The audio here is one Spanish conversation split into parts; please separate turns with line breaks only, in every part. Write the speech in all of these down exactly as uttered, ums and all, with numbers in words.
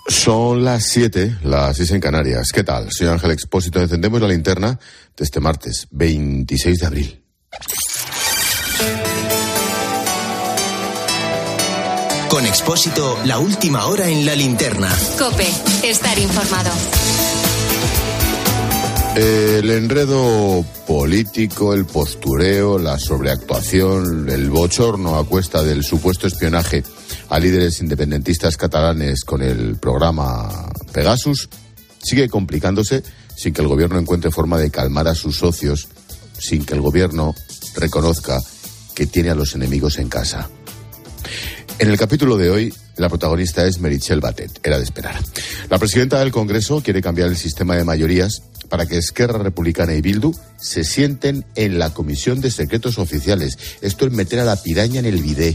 Son las siete, las seis en Canarias. ¿Qué tal? Soy Ángel Expósito. Encendemos la linterna de este martes, veintiséis de abril.
Con Expósito, la última hora en la linterna.
COPE, estar informado.
El enredo político, el postureo, la sobreactuación, el bochorno a cuesta del supuesto espionaje a líderes independentistas catalanes con el programa Pegasus sigue complicándose sin que el gobierno encuentre forma de calmar a sus socios, sin que el gobierno reconozca que tiene a los enemigos en casa. En el capítulo de hoy, la protagonista es Meritxell Batet, era de esperar. La presidenta del Congreso quiere cambiar el sistema de mayorías para que Esquerra Republicana y Bildu se sienten en la Comisión de Secretos Oficiales. Esto es meter a la piraña en el bidé.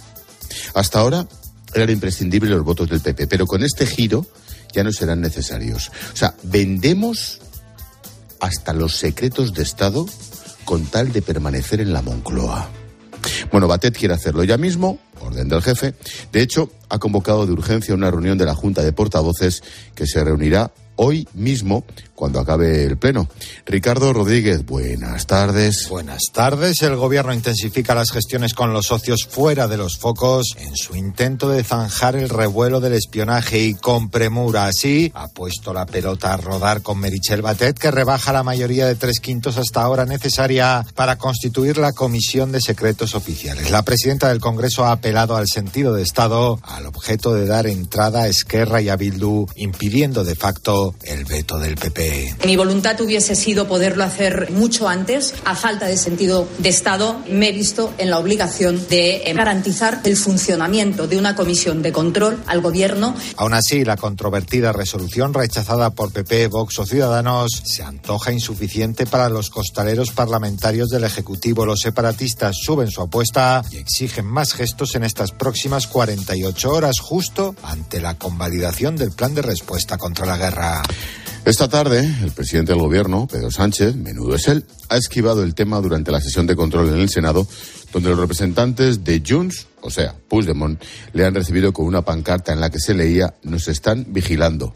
Hasta ahora eran imprescindibles los votos del P P, pero con este giro ya no serán necesarios. O sea, vendemos hasta los secretos de Estado con tal de permanecer en la Moncloa. Bueno, Batet quiere hacerlo ya mismo, orden del jefe. De hecho, ha convocado de urgencia una reunión de la Junta de Portavoces que se reunirá hoy mismo, cuando acabe el pleno. Ricardo Rodríguez, buenas tardes.
Buenas tardes. El gobierno intensifica las gestiones con los socios fuera de los focos en su intento de zanjar el revuelo del espionaje y con premura. Así, ha puesto la pelota a rodar con Meritxell Batet, que rebaja la mayoría de tres quintos hasta ahora necesaria para constituir la Comisión de Secretos Oficiales. La presidenta del Congreso ha apelado al sentido de Estado al objeto de dar entrada a Esquerra y a Bildu, impidiendo de facto el veto del P P.
Mi voluntad hubiese sido poderlo hacer mucho antes. A falta de sentido de Estado, me he visto en la obligación de garantizar el funcionamiento de una comisión de control al Gobierno.
Aún así, la controvertida resolución rechazada por P P, Vox o Ciudadanos se antoja insuficiente para los costaleros parlamentarios del Ejecutivo. Los separatistas suben su apuesta y exigen más gestos en estas próximas cuarenta y ocho horas, justo ante la convalidación del plan de respuesta contra la guerra.
Esta tarde, el presidente del gobierno, Pedro Sánchez, menudo es él, ha esquivado el tema durante la sesión de control en el Senado, donde los representantes de Junts, o sea, Puigdemont, le han recibido con una pancarta en la que se leía: nos están vigilando.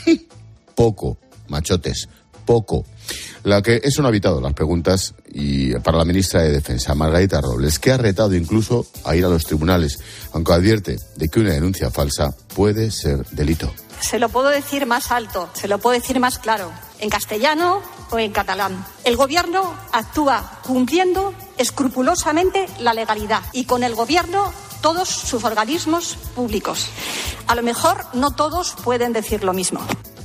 Poco, machotes, poco. La que eso no ha evitado las preguntas y para la ministra de Defensa, Margarita Robles, que ha retado incluso a ir a los tribunales, aunque advierte de que una denuncia falsa puede ser delito.
Se lo puedo decir más alto, se lo puedo decir más claro, en castellano o en catalán. El Gobierno actúa cumpliendo escrupulosamente la legalidad y con el Gobierno todos sus organismos públicos. A lo mejor no todos pueden decir lo mismo.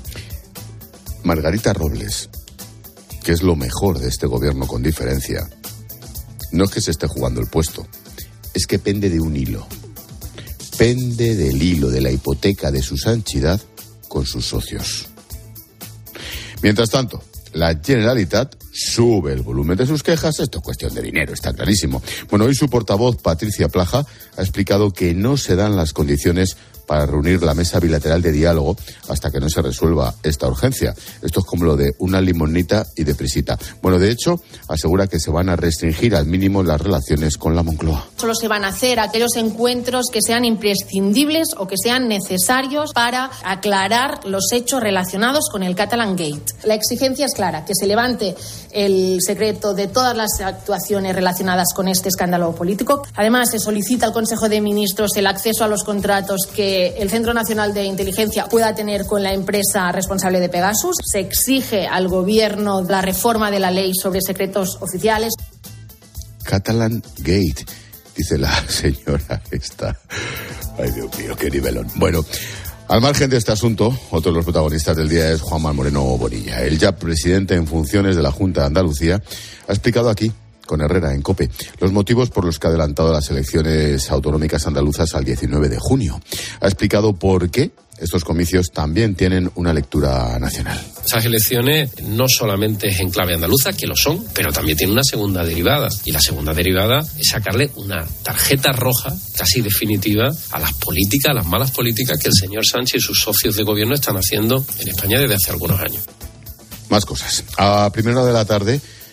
Margarita Robles, que es lo mejor de este Gobierno con diferencia, no es que se esté jugando el puesto, es que pende de un hilo. Pende del hilo de la hipoteca de su sanchidad con sus socios. Mientras tanto, la Generalitat sube el volumen de sus quejas. Esto es cuestión de dinero, está clarísimo. Bueno, hoy su portavoz, Patricia Plaja, ha explicado que no se dan las condiciones para reunir la mesa bilateral de diálogo hasta que no se resuelva esta urgencia. Esto es como lo de una limonita y deprisita. Bueno, de hecho, asegura que se van a restringir al mínimo las relaciones con la Moncloa.
Solo se van a hacer aquellos encuentros que sean imprescindibles o que sean necesarios para aclarar los hechos relacionados con el Catalan Gate. La exigencia es clara, que se levante el secreto de todas las actuaciones relacionadas con este escándalo político. Además, se solicita al Consejo de Ministros el acceso a los contratos que el Centro Nacional de Inteligencia pueda tener con la empresa responsable de Pegasus. Se exige al Gobierno la reforma de la ley sobre secretos oficiales.
Catalan Gate, dice la señora esta. Ay, Dios mío, qué nivelón. Bueno, al margen de este asunto, otro de los protagonistas del día es Juanma Moreno Bonilla. El ya presidente en funciones de la Junta de Andalucía ha explicado aquí, con Herrera en COPE, los motivos por los que ha adelantado las elecciones autonómicas andaluzas al diecinueve de junio. Ha explicado por qué estos comicios también tienen una lectura nacional.
Esas elecciones no solamente es en clave andaluza, que lo son, pero también tiene una segunda derivada. Y la segunda derivada es sacarle una tarjeta roja casi definitiva a las políticas, a las malas políticas que el señor Sánchez y sus socios de gobierno están haciendo en España desde hace algunos años.
Más cosas. A primera hora de la tarde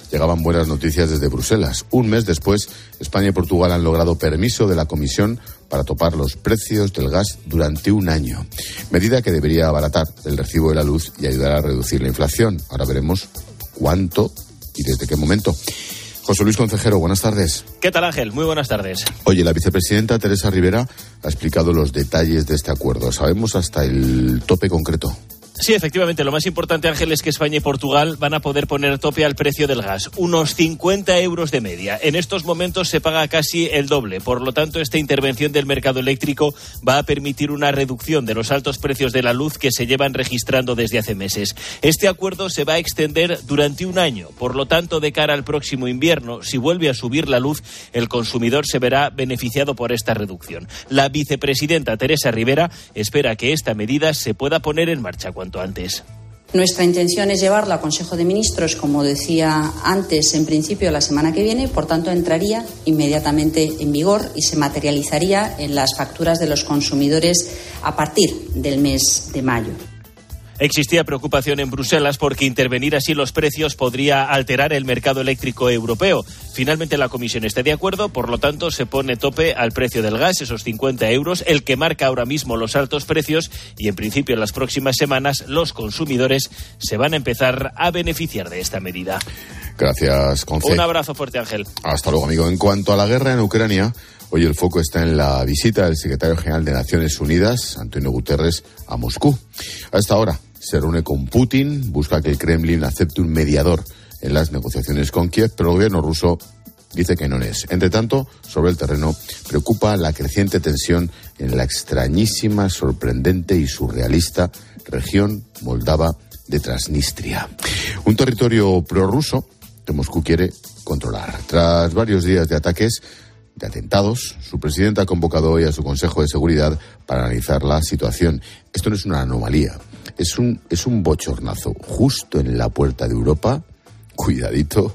llegaban buenas noticias desde Bruselas. Un mes después, España y Portugal han logrado permiso de la Comisión para topar los precios del gas durante un año. Medida que debería abaratar el recibo de la luz y ayudar a reducir la inflación. Ahora veremos cuánto y desde qué momento. José Luis Concejero, buenas tardes.
¿Qué tal, Ángel? Muy buenas tardes.
Oye, la vicepresidenta Teresa Rivera ha explicado los detalles de este acuerdo. ¿Sabemos hasta el tope concreto?
Sí, efectivamente, lo más importante, Ángel, es que España y Portugal van a poder poner tope al precio del gas, unos cincuenta euros de media. En estos momentos se paga casi el doble, por lo tanto, esta intervención del mercado eléctrico va a permitir una reducción de los altos precios de la luz que se llevan registrando desde hace meses. Este acuerdo se va a extender durante un año, por lo tanto, de cara al próximo invierno, si vuelve a subir la luz, el consumidor se verá beneficiado por esta reducción. La vicepresidenta Teresa Rivera espera que esta medida se pueda poner en marcha cuanto antes.
Nuestra intención es llevarla a Consejo de Ministros, como decía antes, en principio la semana que viene, por tanto entraría inmediatamente en vigor y se materializaría en las facturas de los consumidores a partir del mes de mayo.
Existía preocupación en Bruselas porque intervenir así los precios podría alterar el mercado eléctrico europeo. Finalmente la Comisión está de acuerdo, por lo tanto se pone tope al precio del gas, esos cincuenta euros, el que marca ahora mismo los altos precios y en principio en las próximas semanas los consumidores se van a empezar a beneficiar de esta medida.
Gracias, Conce.
Un abrazo fuerte, Ángel.
Hasta luego, amigo. En cuanto a la guerra en Ucrania, hoy el foco está en la visita del secretario general de Naciones Unidas, Antonio Guterres, a Moscú. A esta hora se reúne con Putin, busca que el Kremlin acepte un mediador en las negociaciones con Kiev, pero el gobierno ruso dice que no es. Entre tanto, sobre el terreno, preocupa la creciente tensión en la extrañísima, sorprendente y surrealista región moldava de Transnistria. Un territorio prorruso que Moscú quiere controlar. Tras varios días de ataques, de atentados, su presidenta ha convocado hoy a su Consejo de Seguridad para analizar la situación. Esto no es una anomalía, es un, es un bochornazo. Justo en la puerta de Europa, cuidadito,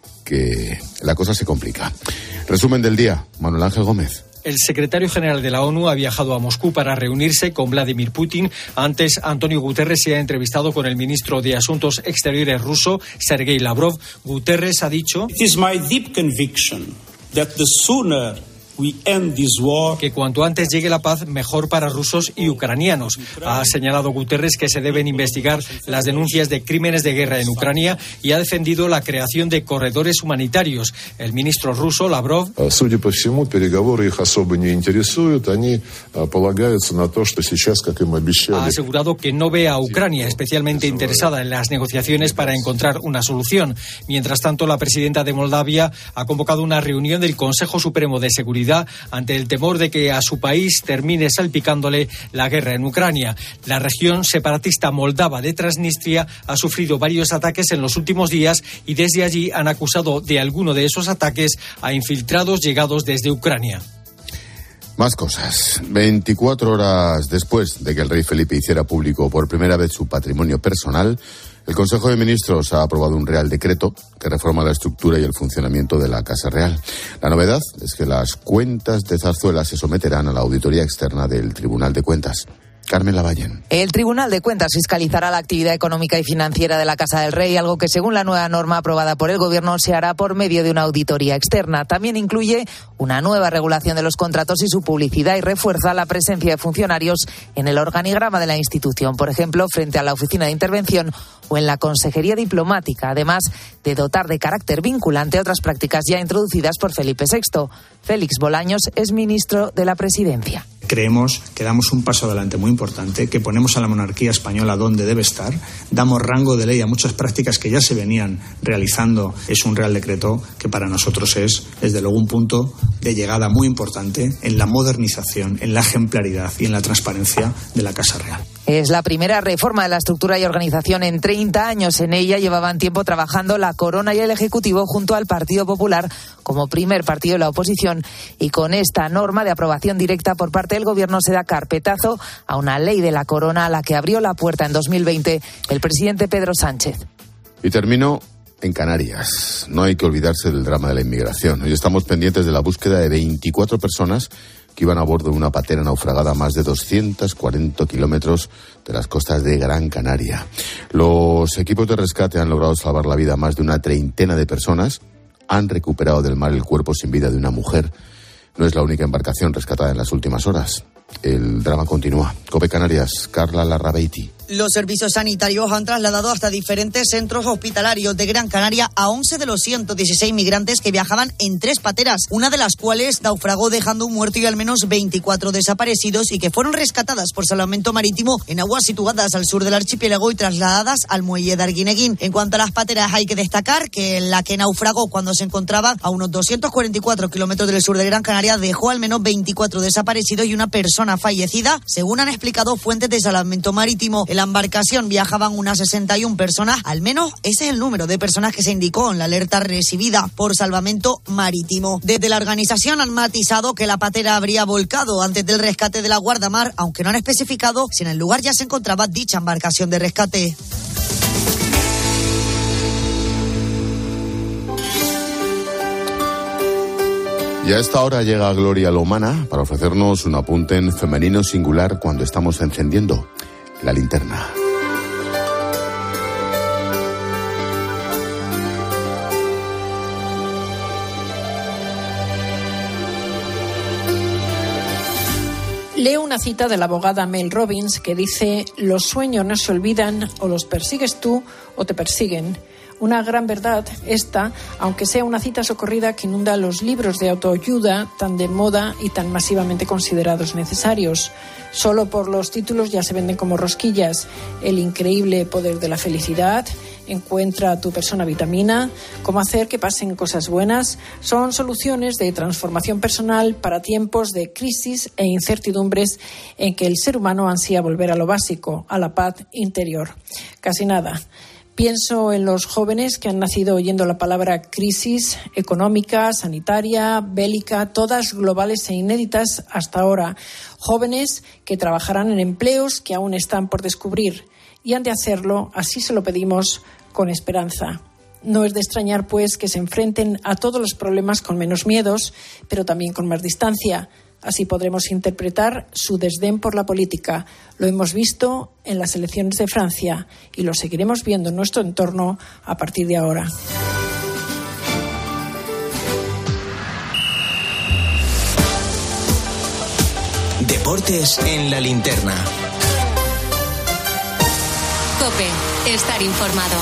que la cosa se complica. Resumen del día, Manuel Ángel Gómez.
El secretario general de la ONU ha viajado a Moscú para reunirse con Vladimir Putin. Antes, Antonio Guterres se ha entrevistado con el ministro de Asuntos Exteriores ruso, Sergei Lavrov. Guterres ha dicho:
It is my deep conviction that the sooner we end this war,
que cuanto antes llegue la paz, mejor para rusos y ucranianos. Ha señalado Guterres que se deben investigar las denuncias de crímenes de guerra en Ucrania y ha defendido la creación de corredores humanitarios. El ministro ruso, Lavrov,
Судя по всему, переговоры их особо не интересуют. Они полагаются на то, что сейчас, как им обещали.
Ha asegurado que no ve a Ucrania especialmente interesada en las negociaciones para encontrar una solución. Mientras tanto, la presidenta de Moldavia ha convocado una reunión del Consejo Supremo de Seguridad ante el temor de que a su país termine salpicándole la guerra en Ucrania. La región separatista moldava de Transnistria ha sufrido varios ataques en los últimos días y desde allí han acusado de alguno de esos ataques a infiltrados llegados desde Ucrania.
Más cosas. veinticuatro horas después de que el rey Felipe hiciera público por primera vez su patrimonio personal, el Consejo de Ministros ha aprobado un Real Decreto que reforma la estructura y el funcionamiento de la Casa Real. La novedad es que las cuentas de Zarzuela se someterán a la auditoría externa del Tribunal de Cuentas. Carmen Lavallén.
El Tribunal de Cuentas fiscalizará la actividad económica y financiera de la Casa del Rey, algo que según la nueva norma aprobada por el Gobierno se hará por medio de una auditoría externa. También incluye una nueva regulación de los contratos y su publicidad y refuerza la presencia de funcionarios en el organigrama de la institución, por ejemplo, frente a la Oficina de Intervención o en la Consejería Diplomática, además de dotar de carácter vinculante otras prácticas ya introducidas por Felipe sexto. Félix Bolaños es ministro de la Presidencia.
Creemos que damos un paso adelante muy importante, que ponemos a la monarquía española donde debe estar, damos rango de ley a muchas prácticas que ya se venían realizando. Es un Real Decreto que para nosotros es, desde luego, un punto de llegada muy importante en la modernización, en la ejemplaridad y en la transparencia de la Casa Real.
Es la primera reforma de la estructura y organización en treinta años. En ella llevaban tiempo trabajando la Corona y el Ejecutivo junto al Partido Popular como primer partido de la oposición, y con esta norma de aprobación directa por parte del Gobierno se da carpetazo a una ley de la Corona a la que abrió la puerta en dos mil veinte el presidente Pedro Sánchez.
Y termino en Canarias. No hay que olvidarse del drama de la inmigración. Hoy estamos pendientes de la búsqueda de veinticuatro personas que iban a bordo de una patera naufragada a más de doscientos cuarenta kilómetros de las costas de Gran Canaria. Los equipos de rescate han logrado salvar la vida a más de una treintena de personas. Han recuperado del mar el cuerpo sin vida de una mujer. No es la única embarcación rescatada en las últimas horas. El drama continúa. COPE Canarias, Carla Larrabeiti.
Los servicios sanitarios han trasladado hasta diferentes centros hospitalarios de Gran Canaria a once de los ciento dieciséis migrantes que viajaban en tres pateras, una de las cuales naufragó dejando un muerto y al menos veinticuatro desaparecidos, y que fueron rescatadas por Salvamento Marítimo en aguas situadas al sur del archipiélago y trasladadas al muelle de Arguineguín. En cuanto a las pateras, hay que destacar que la que naufragó cuando se encontraba a unos doscientos cuarenta y cuatro kilómetros del sur de Gran Canaria dejó al menos veinticuatro desaparecidos y una persona fallecida, según han explicado fuentes de Salvamento Marítimo. En la embarcación viajaban unas sesenta y una personas, al menos ese es el número de personas que se indicó en la alerta recibida por Salvamento Marítimo. Desde la organización han matizado que la patera habría volcado antes del rescate de la guardamar, aunque no han especificado si en el lugar ya se encontraba dicha embarcación de rescate.
Y a esta hora llega Gloria Lomana para ofrecernos un apunte en femenino singular cuando estamos encendiendo la linterna.
Leo una cita de la abogada Mel Robbins que dice: los sueños no se olvidan, o los persigues tú o te persiguen. Una gran verdad esta, aunque sea una cita socorrida que inunda los libros de autoayuda tan de moda y tan masivamente considerados necesarios. Solo por los títulos ya se venden como rosquillas. El increíble poder de la felicidad, encuentra a tu persona vitamina, cómo hacer que pasen cosas buenas, son soluciones de transformación personal para tiempos de crisis e incertidumbres en que el ser humano ansía volver a lo básico, a la paz interior. Casi nada. Pienso en los jóvenes que han nacido oyendo la palabra crisis económica, sanitaria, bélica, todas globales e inéditas hasta ahora. Jóvenes que trabajarán en empleos que aún están por descubrir y han de hacerlo, así se lo pedimos, con esperanza. No es de extrañar, pues, que se enfrenten a todos los problemas con menos miedos, pero también con más distancia. Así podremos interpretar su desdén por la política. Lo hemos visto en las elecciones de Francia y lo seguiremos viendo en nuestro entorno a partir de ahora.
Deportes en la linterna.
COPE, estar informado.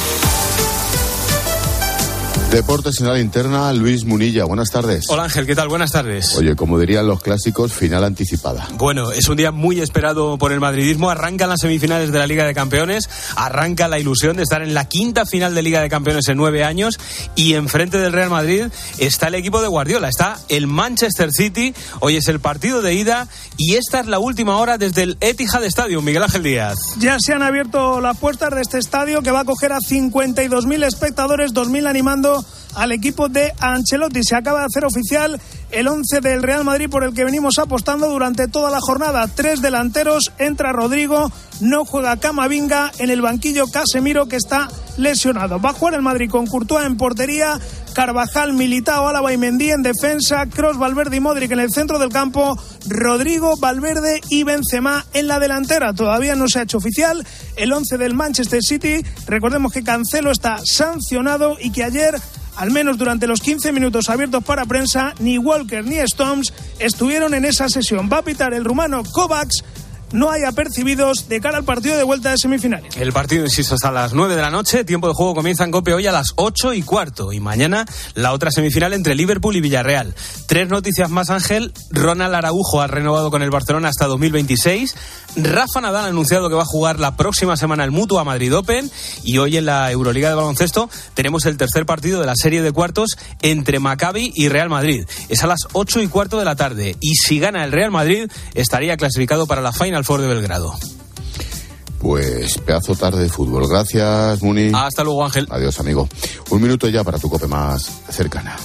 Deportes en la linterna, Luis Munilla, buenas tardes.
Hola Ángel, ¿qué tal? Buenas tardes.
Oye, como dirían los clásicos, final anticipada.
Bueno, es un día muy esperado por el madridismo. Arrancan las semifinales de la Liga de Campeones, arranca la ilusión de estar en la quinta final de Liga de Campeones en nueve años y enfrente del Real Madrid está el equipo de Guardiola, está el Manchester City. Hoy es el partido de ida y esta es la última hora desde el Etihad Stadium. Miguel Ángel Díaz.
Ya se han abierto las puertas de este estadio que va a acoger a cincuenta y dos mil espectadores, dos mil animando al equipo de Ancelotti. Se acaba de hacer oficial el once del Real Madrid por el que venimos apostando durante toda la jornada. Tres delanteros, entra Rodrigo, no juega Camavinga, en el banquillo Casemiro, que está lesionado. Va a jugar el Madrid con Courtois en portería, Carvajal, Militao, Álava y Mendy en defensa, Kroos, Valverde y Modric en el centro del campo, Rodrigo, Valverde y Benzema en la delantera. Todavía no se ha hecho oficial el once del Manchester City. Recordemos que Cancelo está sancionado y que ayer, al menos durante los quince minutos abiertos para prensa, ni Walker ni Stones estuvieron en esa sesión. Va a pitar el rumano Kovacs. No hay apercibidos de cara al partido de vuelta de semifinales.
El partido, insisto, hasta las nueve de la noche. Tiempo de juego comienza en COPE hoy a las ocho y cuarto. Y mañana la otra semifinal entre Liverpool y Villarreal. Tres noticias más, Ángel. Ronald Araujo ha renovado con el Barcelona hasta dos mil veintiséis. Rafa Nadal ha anunciado que va a jugar la próxima semana el Mutua Madrid Open. Y hoy en la Euroliga de baloncesto tenemos el tercer partido de la serie de cuartos entre Maccabi y Real Madrid. Es a las ocho y cuarto de la tarde. Y si gana el Real Madrid, estaría clasificado para la Final Four de Belgrado.
Pues pedazo tarde de fútbol. Gracias, Muni.
Hasta luego, Ángel.
Adiós, amigo. Un minuto ya para tu COPE más cercana.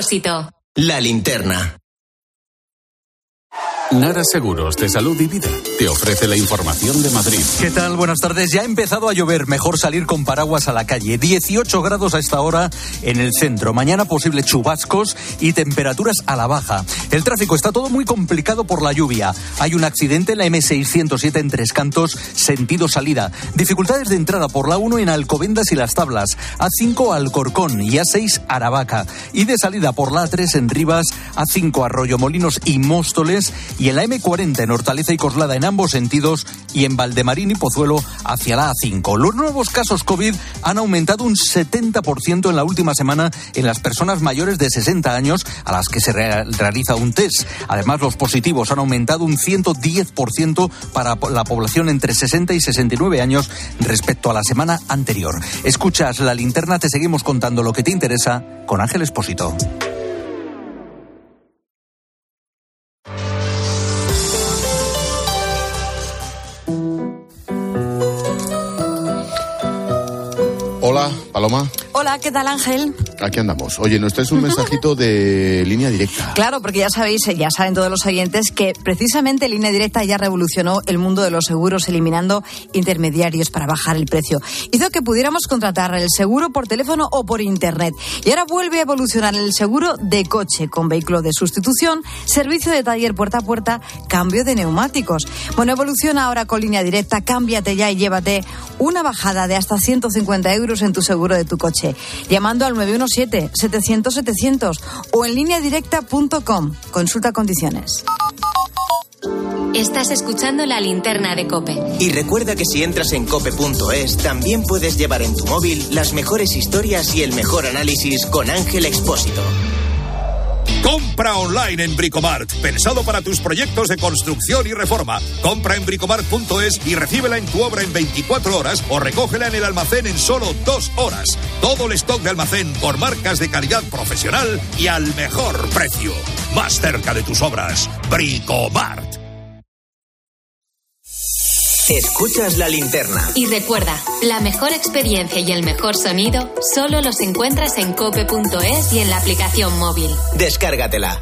Expósito.
La linterna.
Nara Seguros de Salud y Vida. te ofrece la información de Madrid.
¿Qué tal? Buenas tardes. Ya ha empezado a llover. Mejor salir con paraguas a la calle. dieciocho grados a esta hora en el centro. Mañana posibles chubascos y temperaturas a la baja. El tráfico está todo muy complicado por la lluvia. Hay un accidente en la eme seiscientos siete en Tres Cantos, sentido salida. Dificultades de entrada por la uno en Alcobendas y Las Tablas. A cinco Alcorcón y a seis Aravaca. Y de salida por la a tres en Rivas, a cinco Arroyomolinos y Móstoles. Y en la eme cuarenta en Hortaleza y Coslada en ambos sentidos, y en Valdemarín y Pozuelo hacia la a cinco. Los nuevos casos COVID han aumentado un setenta por ciento en la última semana en las personas mayores de sesenta años a las que se re- realiza un test. Además, los positivos han aumentado un ciento diez por ciento para la población entre sesenta y sesenta y nueve años respecto a la semana anterior. Escuchas La Linterna, te seguimos contando lo que te interesa con Ángel Expósito.
Hola, Paloma.
Hola, ¿qué tal, Ángel?
Aquí andamos. Oye, nos traes un mensajito de Línea Directa.
Claro, porque ya sabéis, ya saben todos los oyentes, que precisamente Línea Directa ya revolucionó el mundo de los seguros eliminando intermediarios para bajar el precio. Hizo que pudiéramos contratar el seguro por teléfono o por internet. Y ahora vuelve a evolucionar el seguro de coche, con vehículo de sustitución, servicio de taller puerta a puerta, cambio de neumáticos. Bueno, evoluciona ahora con Línea Directa. Cámbiate ya y llévate una bajada de hasta ciento cincuenta euros en tu seguro de tu coche, llamando al nueve uno siete, setecientos, setecientos o en línea directa punto com. Consulta condiciones.
Estás escuchando La Linterna de COPE.
Y recuerda que si entras en cope punto es, también puedes llevar en tu móvil las mejores historias y el mejor análisis con Ángel Expósito.
Compra online en Bricomart, pensado para tus proyectos de construcción y reforma. Compra en bricomart punto es y recíbela en tu obra en veinticuatro horas o recógela en el almacén en solo dos horas. Todo el stock de almacén por marcas de calidad profesional y al mejor precio. Más cerca de tus obras, Bricomart.
Escuchas La Linterna.
Y recuerda, la mejor experiencia y el mejor sonido solo los encuentras en cope punto es y en la aplicación móvil.
Descárgatela.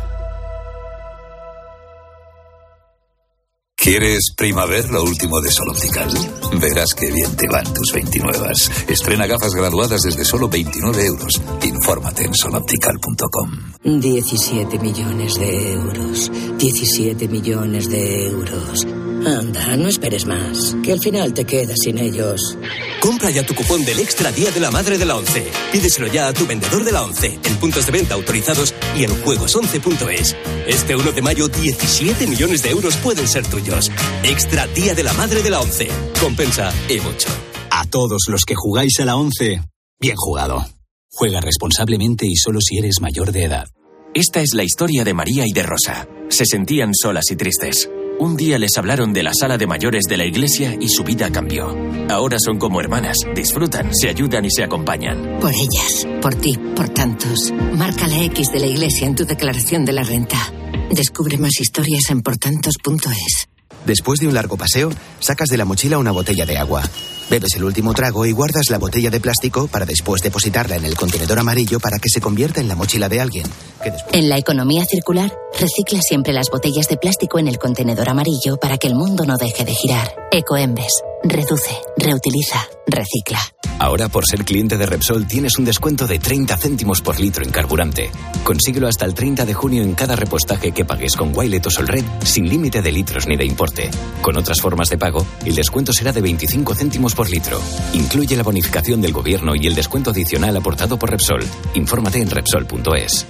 ¿Quieres Primaver, lo último de Sol Optical? Verás qué bien te van tus veintinuevas. Estrena gafas graduadas desde solo veintinueve euros. Infórmate en sol optical punto com.
diecisiete millones de euros. diecisiete millones de euros. Anda, no esperes más, que al final te quedas sin ellos.
Compra ya tu cupón del Extra Día de la Madre de la ONCE. Pídeselo ya a tu vendedor de la ONCE, en puntos de venta autorizados y en juegos once punto es. Este uno de mayo, diecisiete millones de euros pueden ser tuyos. Extra Día de la Madre de la ONCE. Compensa y mucho.
A todos los que jugáis a la ONCE, bien jugado. Juega responsablemente y solo si eres mayor de edad.
Esta es la historia de María y de Rosa. Se sentían solas y tristes. Un día les hablaron de la sala de mayores de la iglesia y su vida cambió. Ahora son como hermanas, disfrutan, se ayudan y se acompañan.
Por ellas, por ti, por tantos. Marca la X de la iglesia en tu declaración de la renta. Descubre más historias en portantos punto es.
Después de un largo paseo, sacas de la mochila una botella de agua. Bebes el último trago y guardas la botella de plástico para después depositarla en el contenedor amarillo para que se convierta en la mochila de alguien. Que después...
En la economía circular, recicla siempre las botellas de plástico en el contenedor amarillo para que el mundo no deje de girar. Ecoembes. Reduce, reutiliza, recicla.
Ahora, por ser cliente de Repsol, tienes un descuento de treinta céntimos por litro en carburante. Consíguelo hasta el treinta de junio en cada repostaje que pagues con Wilet o Solred, sin límite de litros ni de importe. Con otras formas de pago, el descuento será de veinticinco céntimos por litro. Incluye la bonificación del gobierno y el descuento adicional aportado por Repsol. Infórmate en repsol punto es.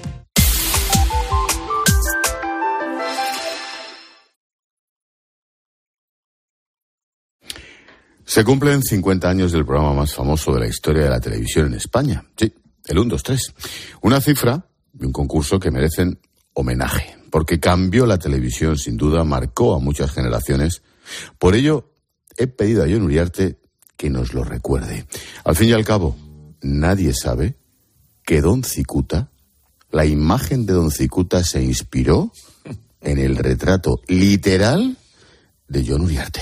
Se cumplen cincuenta años del programa más famoso de la historia de la televisión en España. Sí, el uno, dos, tres. Una cifra y un concurso que merecen homenaje, porque cambió la televisión, sin duda, marcó a muchas generaciones. Por ello, he pedido a Jon Uriarte que nos lo recuerde. Al fin y al cabo, nadie sabe que Don Cicuta, la imagen de Don Cicuta se inspiró en el retrato literal de Jon Uriarte.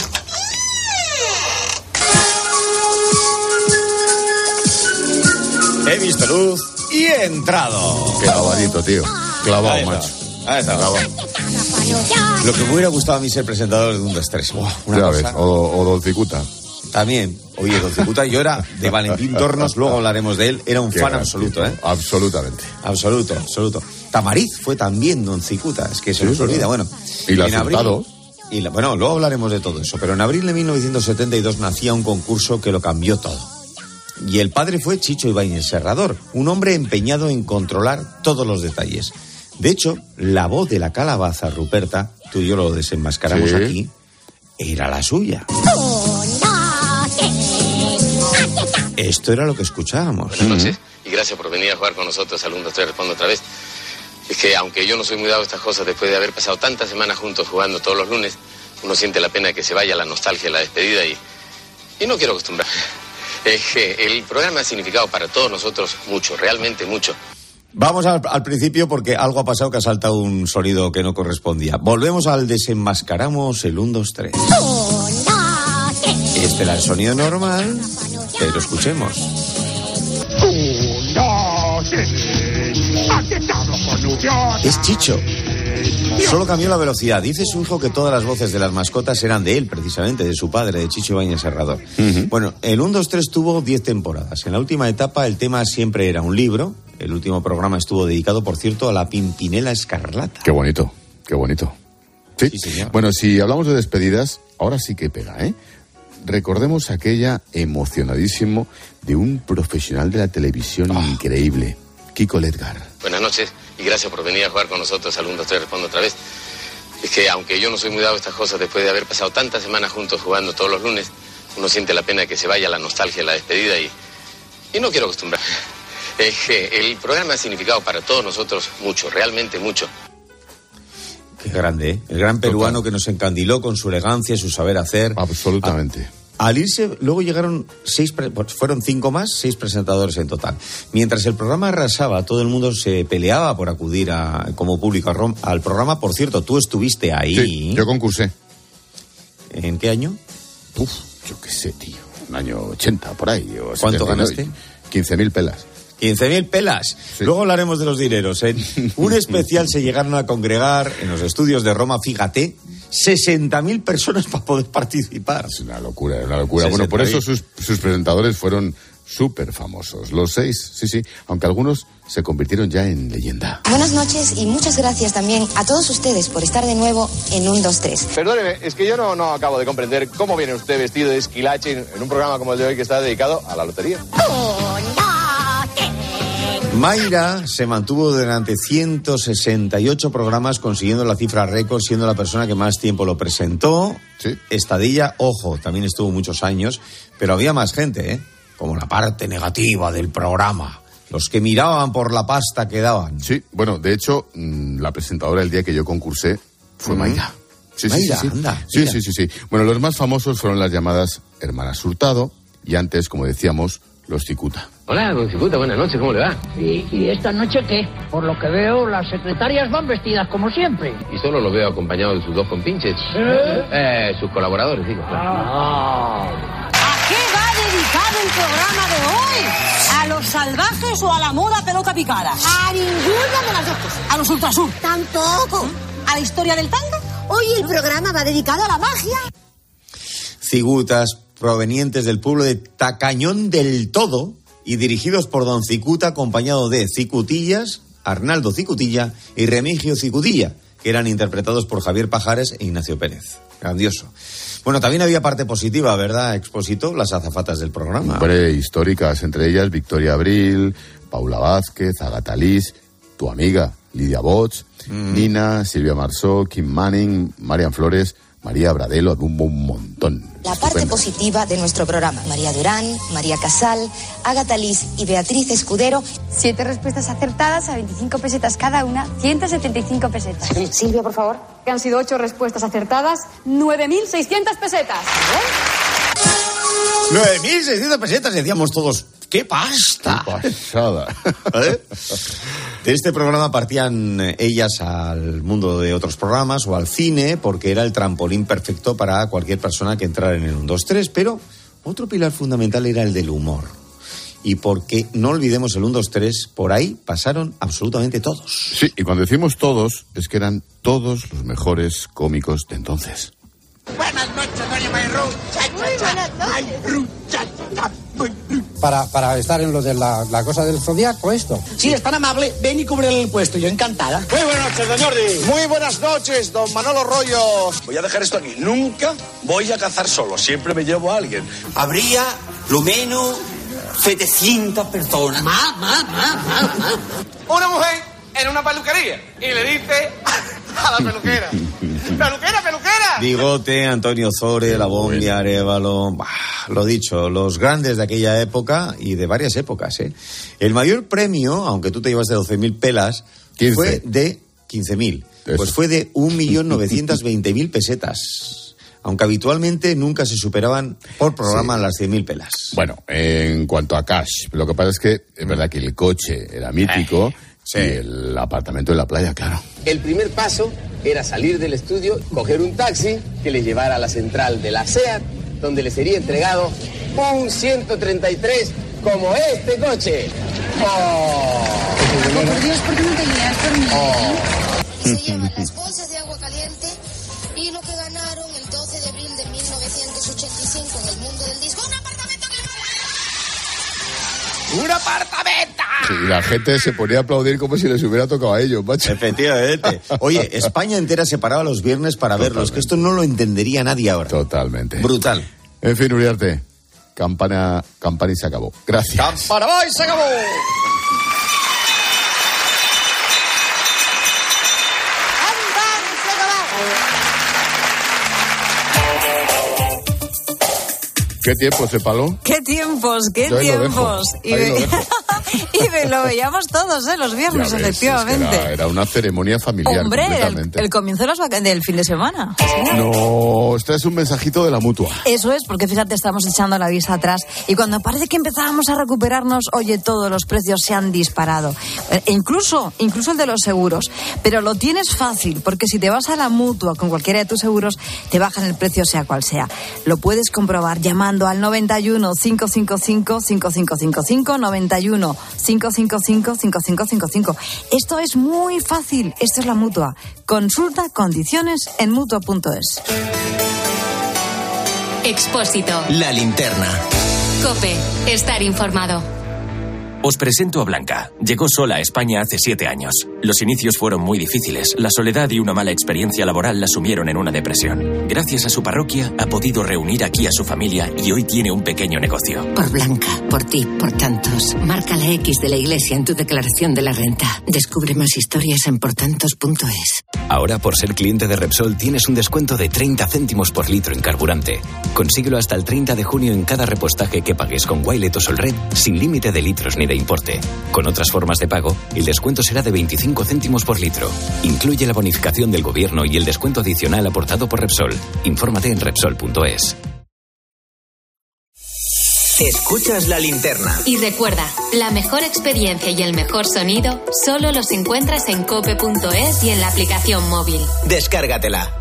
He visto luz y he entrado.
Clavadito, tío. Clavado, macho.
Ahí está. Clavado.
Lo que me hubiera gustado a mí ser presentador de un dos tres. Wow, una
ya
cosa.
ves, o, o Don Cicuta.
También. Oye, Don Cicuta, yo era de Valentín Tornos, luego hablaremos de él. Era un
Qué
fan
gran
absoluto, ¿eh?
Absolutamente.
Absoluto, absoluto. Tamariz fue también Don Cicuta, es que se nos olvida. Bueno,
y la
en abril,
Hurtado.
y la, bueno, luego hablaremos de todo eso. Pero en abril de mil novecientos setenta y dos nacía un concurso que lo cambió todo. Y el padre fue Chicho Ibáñez Serrador, un hombre empeñado en controlar todos los detalles. De hecho, la voz de la calabaza Ruperta, tú y yo lo desenmascaramos
sí.
aquí, era la suya. Esto era lo que escuchábamos.
Buenas noches y gracias por venir a jugar con nosotros al uno, dos, tres, respondo otra vez. Es que aunque yo no soy muy dado a estas cosas, después de haber pasado tantas semanas juntos jugando todos los lunes, uno siente la pena que se vaya, la nostalgia, la despedida y, y no quiero acostumbrarme. Es que el programa ha significado para todos nosotros mucho, realmente mucho.
Vamos al, al principio porque algo ha pasado que ha saltado un sonido que no correspondía. Volvemos al desenmascaramos el uno, dos, tres. Este era el sonido normal, pero escuchemos. Es Chicho. Solo cambió la velocidad. Dice su hijo que todas las voces de las mascotas eran de él, precisamente, de su padre, de Chicho Ibáñez Serrador. Uh-huh. Bueno, el uno, dos, tres tuvo diez temporadas. En la última etapa el tema siempre era un libro. El último programa estuvo dedicado, por cierto, a la Pimpinela Escarlata.
Qué bonito, qué bonito. Sí, sí señor. Bueno, si hablamos de despedidas, ahora sí que pega, ¿eh? Recordemos aquella emocionadísimo de un profesional de la televisión oh. increíble, Kiko Ledgar.
Buenas noches y gracias por venir a jugar con nosotros al uno, dos, tres, respondo otra vez. Es que aunque yo no soy muy dado a estas cosas, después de haber pasado tantas semanas juntos jugando todos los lunes, uno siente la pena que se vaya, la nostalgia, la despedida y, y no quiero acostumbrarme. Es que el programa ha significado para todos nosotros mucho, realmente mucho.
Qué grande, ¿eh? El gran peruano que nos encandiló con su elegancia y su saber hacer.
Absolutamente.
A, al irse, luego llegaron seis, fueron cinco más, seis presentadores en total. Mientras el programa arrasaba, todo el mundo se peleaba por acudir a, como público a, al programa. Por cierto, tú estuviste ahí.
Sí, yo concursé.
¿En qué año?
Uf, yo qué sé, tío. Un año ochenta, por ahí. O
¿Cuánto ganaste?
quince mil pelas.
quince mil pelas. Sí. Luego hablaremos de los dineros. En un especial se llegaron a congregar en los estudios de Roma, fíjate, sesenta mil personas para poder participar.
Es una locura, una locura. Bueno, por eso sus, sus presentadores fueron súper famosos. Los seis, sí, sí, aunque algunos se convirtieron ya en leyenda.
Buenas noches y muchas gracias también a todos ustedes por estar de nuevo en un, dos, tres.
Perdóneme, es que yo no, no acabo de comprender cómo viene usted vestido de esquilache en un programa como el de hoy que está dedicado a la lotería.
Oh, no.
Mayra se mantuvo durante ciento sesenta y ocho programas consiguiendo la cifra récord, siendo la persona que más tiempo lo presentó.
Sí.
Estadilla, ojo, también estuvo muchos años, pero había más gente, ¿eh? Como la parte negativa del programa. Los que miraban por la pasta que daban.
Sí, bueno, de hecho, la presentadora el día que yo concursé fue mm. Mayra. Sí,
Mayra,
sí, sí, sí.
anda.
Sí, sí, sí, sí. Bueno, los más famosos fueron las llamadas Hermanas Hurtado y antes, como decíamos, los Cicuta.
Hola, don Cicuta, buenas noches, ¿cómo le va?
¿Y, ¿Y esta noche qué? Por lo que veo, las secretarias van vestidas como siempre.
Y solo lo veo acompañado de sus dos compinches.
¿Eh?
Eh, sus colaboradores, digo.
Ah.
¿A qué va dedicado el programa de hoy? ¿A los salvajes o a la moda pelota picada?
A ninguna de las dos cosas.
¿A los ultrasur?
Tampoco.
¿A la historia del tango?
Hoy el programa va dedicado a la magia.
Cigutas provenientes del pueblo de Tacañón del Todo y dirigidos por don Cicuta, acompañado de Cicutillas, Arnaldo Cicutilla y Remigio Cicutilla, que eran interpretados por Javier Pajares e Ignacio Pérez. Grandioso. Bueno, también había parte positiva, ¿verdad, Expósito? Las azafatas del programa.
Hombre, históricas, entre ellas Victoria Abril, Paula Vázquez, Agatha Liz, tu amiga Lidia Bosch, mm. Nina, Silvia Marsó, Kim Manning, Marian Flores, María Bradelo, un, un montón.
La parte Estupendo. positiva de nuestro programa. María Durán, María Casal, Agatha Liz y Beatriz Escudero.
Siete respuestas acertadas a veinticinco pesetas cada una, ciento setenta y cinco pesetas.
Silvia, por favor.
Que han sido ocho respuestas acertadas, nueve mil seiscientas pesetas.
nueve mil seiscientas pesetas, decíamos todos. ¡Qué pasta!
¡Qué pasada!
¿Eh? De este programa partían ellas al mundo de otros programas o al cine, porque era el trampolín perfecto para cualquier persona que entrara en el uno, dos, tres, pero otro pilar fundamental era el del humor. y porque, no olvidemos el uno, dos, tres, por ahí pasaron absolutamente todos.
Sí, y cuando decimos todos, es que eran todos los mejores cómicos de entonces.
Buenas noches, doña Mayrú. Muy buenas noches.
Para, para estar en lo de la, la cosa del zodiaco, esto.
Si es tan amable, ven y cúbrele el puesto, yo encantada.
Muy buenas noches, don Jordi. Muy buenas noches, don Manolo Rollo. Voy a dejar esto aquí. Nunca voy a cazar solo, siempre me llevo a alguien.
Habría, lo menos, setecientas personas. Más, más, más, más, más.
Una mujer en una peluquería y le dice a la peluquera: peluquera, peluquera.
Bigote, Antonio Zore, La Bombia, Arévalo, bah, lo dicho, los grandes de aquella época y de varias épocas, ¿eh? El mayor premio, aunque tú te llevas de doce mil pelas, quince. Fue de quince mil. Pues fue de un millón novecientos veinte mil pesetas. Aunque habitualmente nunca se superaban por programa sí. las cien mil pelas.
Bueno, en cuanto a cash, lo que pasa es que es verdad que el coche era mítico. Eh. Sí, el apartamento en la playa, claro.
El primer paso era salir del estudio, coger un taxi que le llevara a la central de la SEAT, donde le sería entregado un ciento treinta y tres como este coche. ¡Oh!
Oh, por Dios, ¿por qué no te guías por mí?
Oh.
Y se llevan las bolsas de agua caliente y lo que ganaron el doce de abril de mil novecientos ochenta y cinco en el mundo del disco. ¡Un apartamento que
¡un apartamento!
Sí, y la gente se ponía a aplaudir como si les hubiera tocado a ellos, macho.
Efectivamente. Oye, España entera se paraba los viernes para Totalmente. verlos, que esto no lo entendería nadie ahora.
Totalmente.
Brutal.
En fin, Uriarte, campana, campana y se acabó. Gracias.
¡Campana va y se acabó!
¿Qué tiempos se paló?
¿Qué tiempos? ¿Qué
Yo
tiempos? Y, ve... y lo veíamos todos, ¿eh? Los viernes, ves, efectivamente.
Es que era, era una ceremonia familiar.
Hombre, completamente. El, el comienzo de las vac- del fin de semana. ¿Sí?
No, este es un mensajito de la Mutua.
Eso es, porque fíjate, estamos echando la vista atrás y cuando parece que empezábamos a recuperarnos, oye, todos los precios se han disparado. E incluso, incluso el de los seguros. Pero lo tienes fácil, porque si te vas a la Mutua con cualquiera de tus seguros, te bajan el precio sea cual sea. Lo puedes comprobar llamando al noventa y uno, cinco cinco cinco, cinco cinco cinco cinco, noventa y uno, cinco cinco cinco, cinco cinco cinco cinco. Esto es muy fácil, esto es la Mutua. Consulta condiciones en mutua punto es.
Expósito.
La linterna.
COPE. Estar informado.
Os presento a Blanca. Llegó sola a España hace siete años. Los inicios fueron muy difíciles. La soledad y una mala experiencia laboral la sumieron en una depresión. Gracias a su parroquia, ha podido reunir aquí a su familia y hoy tiene un pequeño negocio.
Por Blanca, por ti, por tantos. Marca la X de la iglesia en tu declaración de la renta. Descubre más historias en portantos punto es.
Ahora, por ser cliente de Repsol, tienes un descuento de treinta céntimos por litro en carburante. Consíguelo hasta el treinta de junio en cada repostaje que pagues con Wilet o Solred, sin límite de litros ni de importe. Con otras formas de pago, el descuento será de veinticinco céntimos por litro. Incluye la bonificación del gobierno y el descuento adicional aportado por Repsol. Infórmate en repsol punto es.
Escuchas la linterna.
Y recuerda, la mejor experiencia y el mejor sonido solo los encuentras en cope punto es y en la aplicación móvil.
Descárgatela.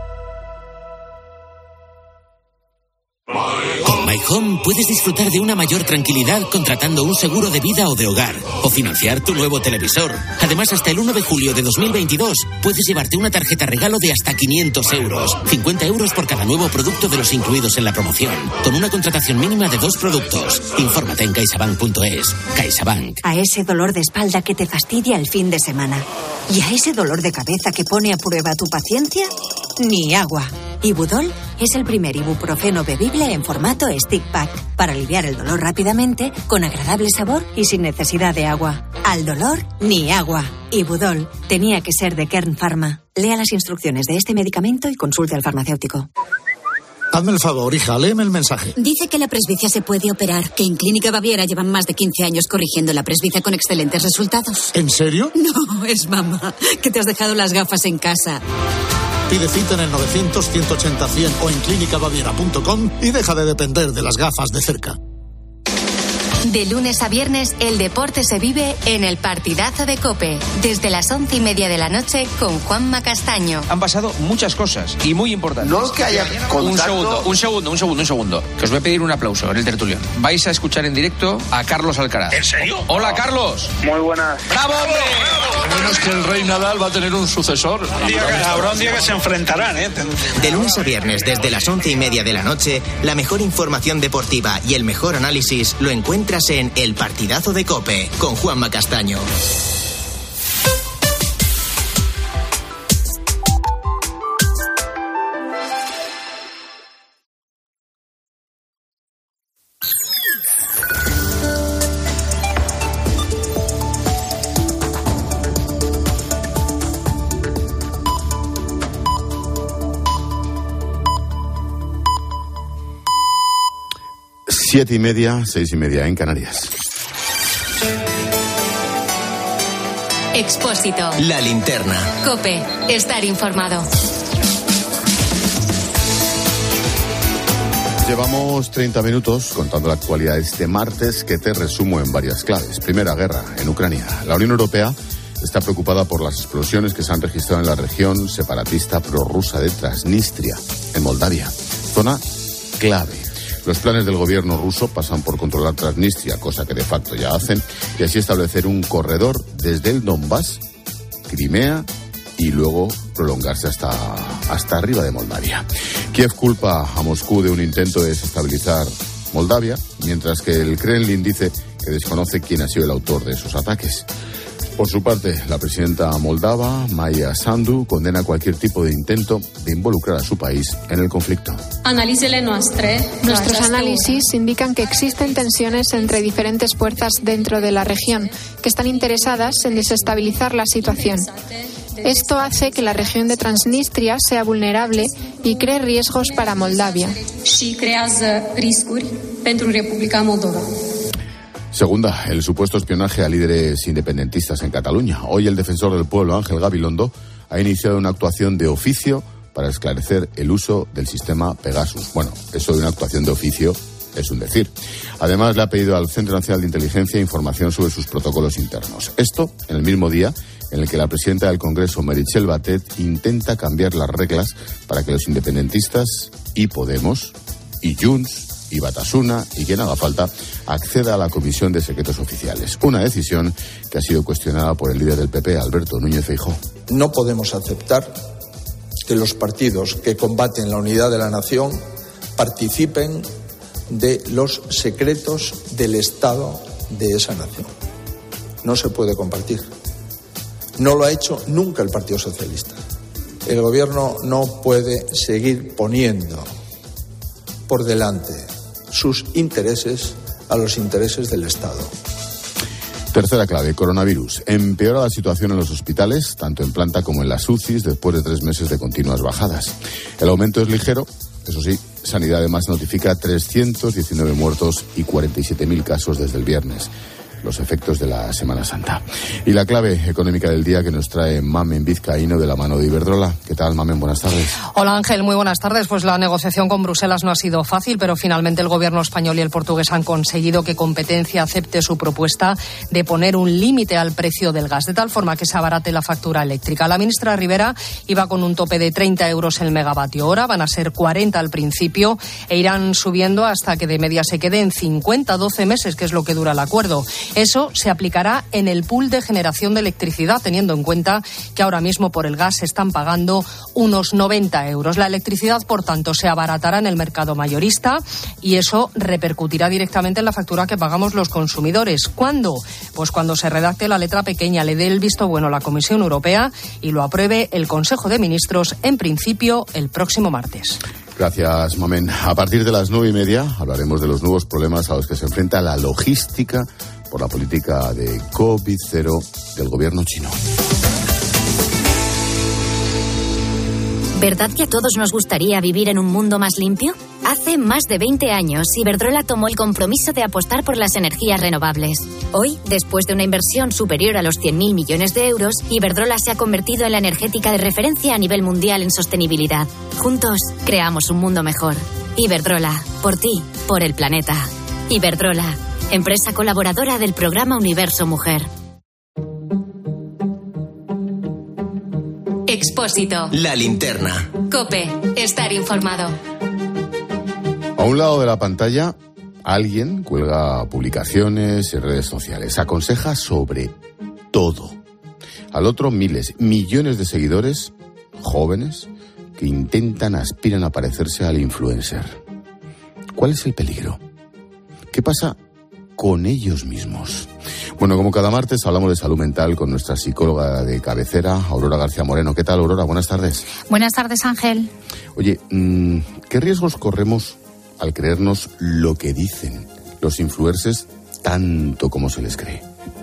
Con My Home puedes disfrutar de una mayor tranquilidad contratando un seguro de vida o de hogar o financiar tu nuevo televisor. Además, hasta el uno de julio de dos mil veintidós puedes llevarte una tarjeta regalo de hasta quinientos euros. cincuenta euros por cada nuevo producto de los incluidos en la promoción, con una contratación mínima de dos productos. Infórmate en caixabank punto es. CaixaBank.
A ese dolor de espalda que te fastidia el fin de semana y a ese dolor de cabeza que pone a prueba tu paciencia, ni agua. Ibudol es el primer ibuprofeno bebible en formato stick pack para aliviar el dolor rápidamente, con agradable sabor y sin necesidad de agua. Al dolor, ni agua. Ibudol tenía que ser de Kern Pharma. Lea las instrucciones de este medicamento y consulte al farmacéutico.
Hazme el favor, hija, léeme el mensaje.
Dice que la presbicia se puede operar, que en Clínica Baviera llevan más de quince años corrigiendo la presbicia con excelentes resultados.
¿En serio?
No, es mamá, que te has dejado las gafas en casa.
Pide cita en el novecientos, ciento ochenta, cien o en clínica baviera punto com y deja de depender de las gafas de cerca.
De lunes a viernes, el deporte se vive en el partidazo de COPE. Desde las once y media de la noche con Juanma Castaño.
Han pasado muchas cosas y muy importantes.
No es que haya contacto.
Un segundo, un segundo, un segundo, un segundo. Que os voy a pedir un aplauso en el tertulión. Vais a escuchar en directo a Carlos Alcaraz.
¿En serio?
Hola, Carlos.
Muy buenas.
¡Bravo, hombre!
Menos que el rey Nadal va a tener un sucesor. Habrá un día que se enfrentarán, ¿eh?
De lunes a viernes, desde las once y media de la noche, la mejor información deportiva y el mejor análisis lo encuentras en El Partidazo de COPE, con Juanma Castaño.
Siete y media, seis y media en Canarias.
Expósito.
La linterna.
COPE. Estar informado.
Llevamos treinta minutos contando la actualidad de este martes, que te resumo en varias claves. Primera, guerra en Ucrania. La Unión Europea está preocupada por las explosiones que se han registrado en la región separatista prorrusa de Transnistria, en Moldavia. Zona clave. Los planes del gobierno ruso pasan por controlar Transnistria, cosa que de facto ya hacen, y así establecer un corredor desde el Donbass, Crimea y luego prolongarse hasta, hasta arriba de Moldavia. Kiev culpa a Moscú de un intento de desestabilizar Moldavia, mientras que el Kremlin dice que desconoce quién ha sido el autor de esos ataques. Por su parte, la presidenta moldava, Maia Sandu, condena cualquier tipo de intento de involucrar a su país en el conflicto.
Nuestros análisis indican que existen tensiones entre diferentes fuerzas dentro de la región que están interesadas en desestabilizar la situación. Esto hace que la región de Transnistria sea vulnerable y cree riesgos para Moldavia.
Segunda, el supuesto espionaje a líderes independentistas en Cataluña. Hoy el defensor del pueblo, Ángel Gabilondo, ha iniciado una actuación de oficio para esclarecer el uso del sistema Pegasus. Bueno, eso de una actuación de oficio es un decir. Además, le ha pedido al Centro Nacional de Inteligencia información sobre sus protocolos internos. Esto en el mismo día en el que la presidenta del Congreso, Meritxell Batet, intenta cambiar las reglas para que los independentistas y Podemos y Junts y Batasuna y quien haga falta acceda a la Comisión de Secretos Oficiales. Una decisión que ha sido cuestionada por el líder del P P, Alberto Núñez Feijóo.
No podemos aceptar que los partidos que combaten la unidad de la nación participen de los secretos del Estado de esa nación. No se puede compartir. No lo ha hecho nunca el Partido Socialista. El Gobierno no puede seguir poniendo por delante sus intereses a los intereses del Estado.
Tercera clave, coronavirus. Empeora la situación en los hospitales, tanto en planta como en las U C Is, después de tres meses de continuas bajadas. El aumento es ligero, eso sí, Sanidad además notifica trescientos diecinueve muertos y cuarenta y siete mil casos desde el viernes. Los efectos de la Semana Santa. Y la clave económica del día que nos trae Mamen Vizcaíno de la mano de Iberdrola. ¿Qué tal, Mamen? Buenas tardes.
Hola, Ángel. Muy buenas tardes. Pues la negociación con Bruselas no ha sido fácil, pero finalmente el gobierno español y el portugués han conseguido que Competencia acepte su propuesta de poner un límite al precio del gas, de tal forma que se abarate la factura eléctrica. La ministra Rivera iba con un tope de treinta euros el megavatio hora, van a ser cuarenta al principio e irán subiendo hasta que de media se quede en cincuenta, doce meses, que es lo que dura el acuerdo. Eso se aplicará en el pool de generación de electricidad, teniendo en cuenta que ahora mismo por el gas se están pagando unos noventa euros. La electricidad, por tanto, se abaratará en el mercado mayorista y eso repercutirá directamente en la factura que pagamos los consumidores. ¿Cuándo? Pues cuando se redacte la letra pequeña, le dé el visto bueno a la Comisión Europea y lo apruebe el Consejo de Ministros, en principio, el próximo martes.
Gracias, Mamen. A partir de las nueve y media hablaremos de los nuevos problemas a los que se enfrenta la logística por la política de COVID cero del gobierno chino.
¿Verdad que a todos nos gustaría vivir en un mundo más limpio? Hace más de veinte años, Iberdrola tomó el compromiso de apostar por las energías renovables. Hoy, después de una inversión superior a los cien mil millones de euros, Iberdrola se ha convertido en la energética de referencia a nivel mundial en sostenibilidad. Juntos, creamos un mundo mejor. Iberdrola, por ti, por el planeta. Iberdrola, empresa colaboradora del programa Universo Mujer.
Expósito.
La linterna.
COPE. Estar informado.
A un lado de la pantalla, alguien cuelga publicaciones en redes sociales, aconseja sobre todo. Al otro, miles, millones de seguidores jóvenes que intentan, aspiran a parecerse al influencer. ¿Cuál es el peligro? ¿Qué pasa con ellos mismos? Bueno, como cada martes hablamos de salud mental con nuestra psicóloga de cabecera, Aurora García Moreno. ¿Qué tal, Aurora? Buenas tardes.
Buenas tardes, Ángel.
Oye, ¿qué riesgos corremos al creernos lo que dicen los influencers tanto como se les cree?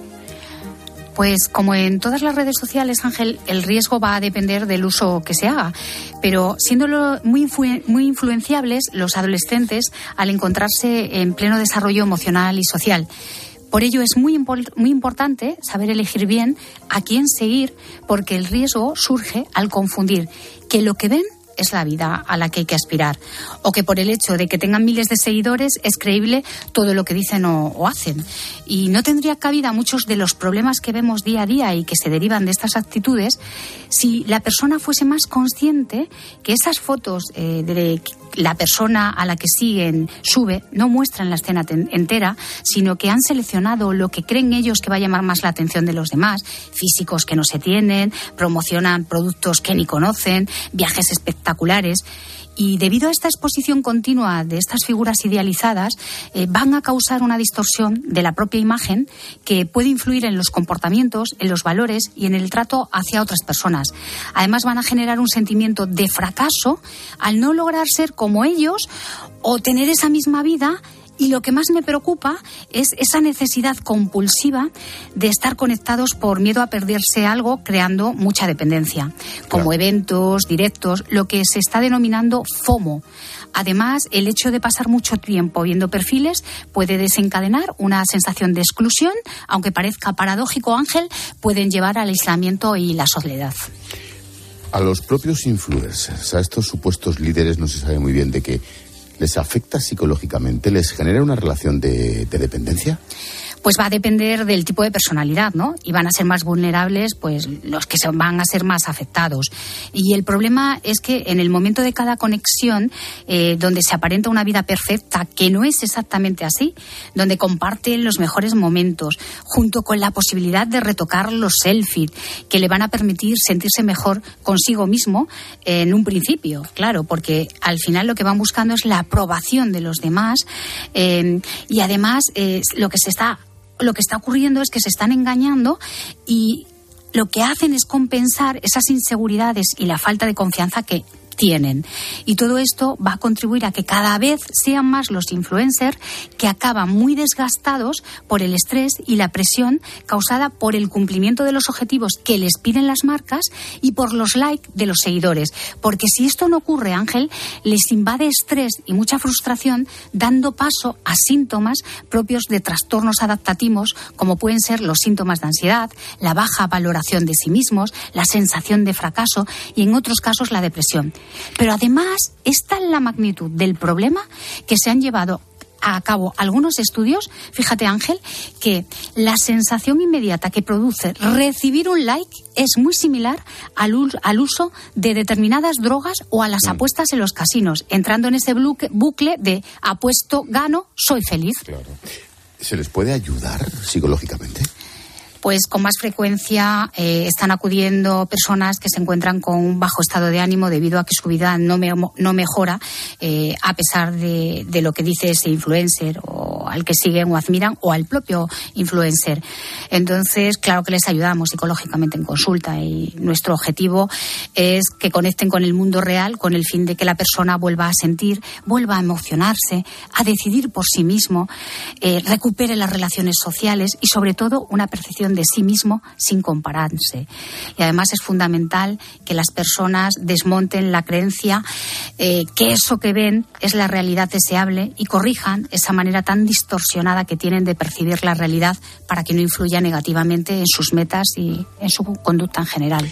Pues como en todas las redes sociales, Ángel, el riesgo va a depender del uso que se haga. Pero siendo muy, influ- muy influenciables los adolescentes al encontrarse en pleno desarrollo emocional y social. Por ello es muy, import- muy importante saber elegir bien a quién seguir, porque el riesgo surge al confundir que lo que ven es la vida a la que hay que aspirar, o que por el hecho de que tengan miles de seguidores es creíble todo lo que dicen o, o hacen. Y no tendría cabida muchos de los problemas que vemos día a día y que se derivan de estas actitudes si la persona fuese más consciente que esas fotos eh, de la persona a la que siguen sube no muestran la escena ten- entera, sino que han seleccionado lo que creen ellos que va a llamar más la atención de los demás, físicos que no se tienen, promocionan productos que ni conocen, viajes espectaculares. Y debido a esta exposición continua de estas figuras idealizadas, eh, van a causar una distorsión de la propia imagen que puede influir en los comportamientos, en los valores y en el trato hacia otras personas. Además, van a generar un sentimiento de fracaso al no lograr ser como ellos o tener esa misma vida. Y lo que más me preocupa es esa necesidad compulsiva de estar conectados por miedo a perderse algo, creando mucha dependencia, como claro. Eventos, directos, lo que se está denominando FOMO. Además, el hecho de pasar mucho tiempo viendo perfiles puede desencadenar una sensación de exclusión, aunque parezca paradójico, Ángel, pueden llevar al aislamiento y la soledad.
A los propios influencers, a estos supuestos líderes, no se sabe muy bien de qué, ¿les afecta psicológicamente? ¿Les genera una relación de, de dependencia?
Pues va a depender del tipo de personalidad, ¿no? Y van a ser más vulnerables, pues los que se van a ser más afectados. Y el problema es que en el momento de cada conexión, eh, donde se aparenta una vida perfecta, que no es exactamente así, donde comparten los mejores momentos, junto con la posibilidad de retocar los selfies, que le van a permitir sentirse mejor consigo mismo eh, en un principio, claro, porque al final lo que van buscando es la aprobación de los demás eh, y además eh, lo que se está Lo que está ocurriendo es que se están engañando y lo que hacen es compensar esas inseguridades y la falta de confianza que tienen. Y todo esto va a contribuir a que cada vez sean más los influencers que acaban muy desgastados por el estrés y la presión causada por el cumplimiento de los objetivos que les piden las marcas y por los likes de los seguidores. Porque si esto no ocurre, Ángel, les invade estrés y mucha frustración, dando paso a síntomas propios de trastornos adaptativos, como pueden ser los síntomas de ansiedad, la baja valoración de sí mismos, la sensación de fracaso y en otros casos la depresión. Pero además, es tal la magnitud del problema que se han llevado a cabo algunos estudios, fíjate, Ángel, que la sensación inmediata que produce recibir un like es muy similar al, al uso de determinadas drogas o a las mm. apuestas en los casinos, entrando en ese bucle de apuesto, gano, soy feliz.
Claro. ¿Se les puede ayudar psicológicamente?
Pues con más frecuencia eh, están acudiendo personas que se encuentran con un bajo estado de ánimo debido a que su vida no, me, no mejora eh, a pesar de, de lo que dice ese influencer o al que siguen o admiran o al propio influencer. Entonces, claro que les ayudamos psicológicamente en consulta y nuestro objetivo es que conecten con el mundo real con el fin de que la persona vuelva a sentir, vuelva a emocionarse, a decidir por sí mismo, eh, recupere las relaciones sociales y sobre todo una percepción de sí mismo sin compararse. Y además es fundamental que las personas desmonten la creencia eh, que eso que ven es la realidad deseable y corrijan esa manera tan distorsionada que tienen de percibir la realidad para que no influya negativamente en sus metas y en su conducta en general.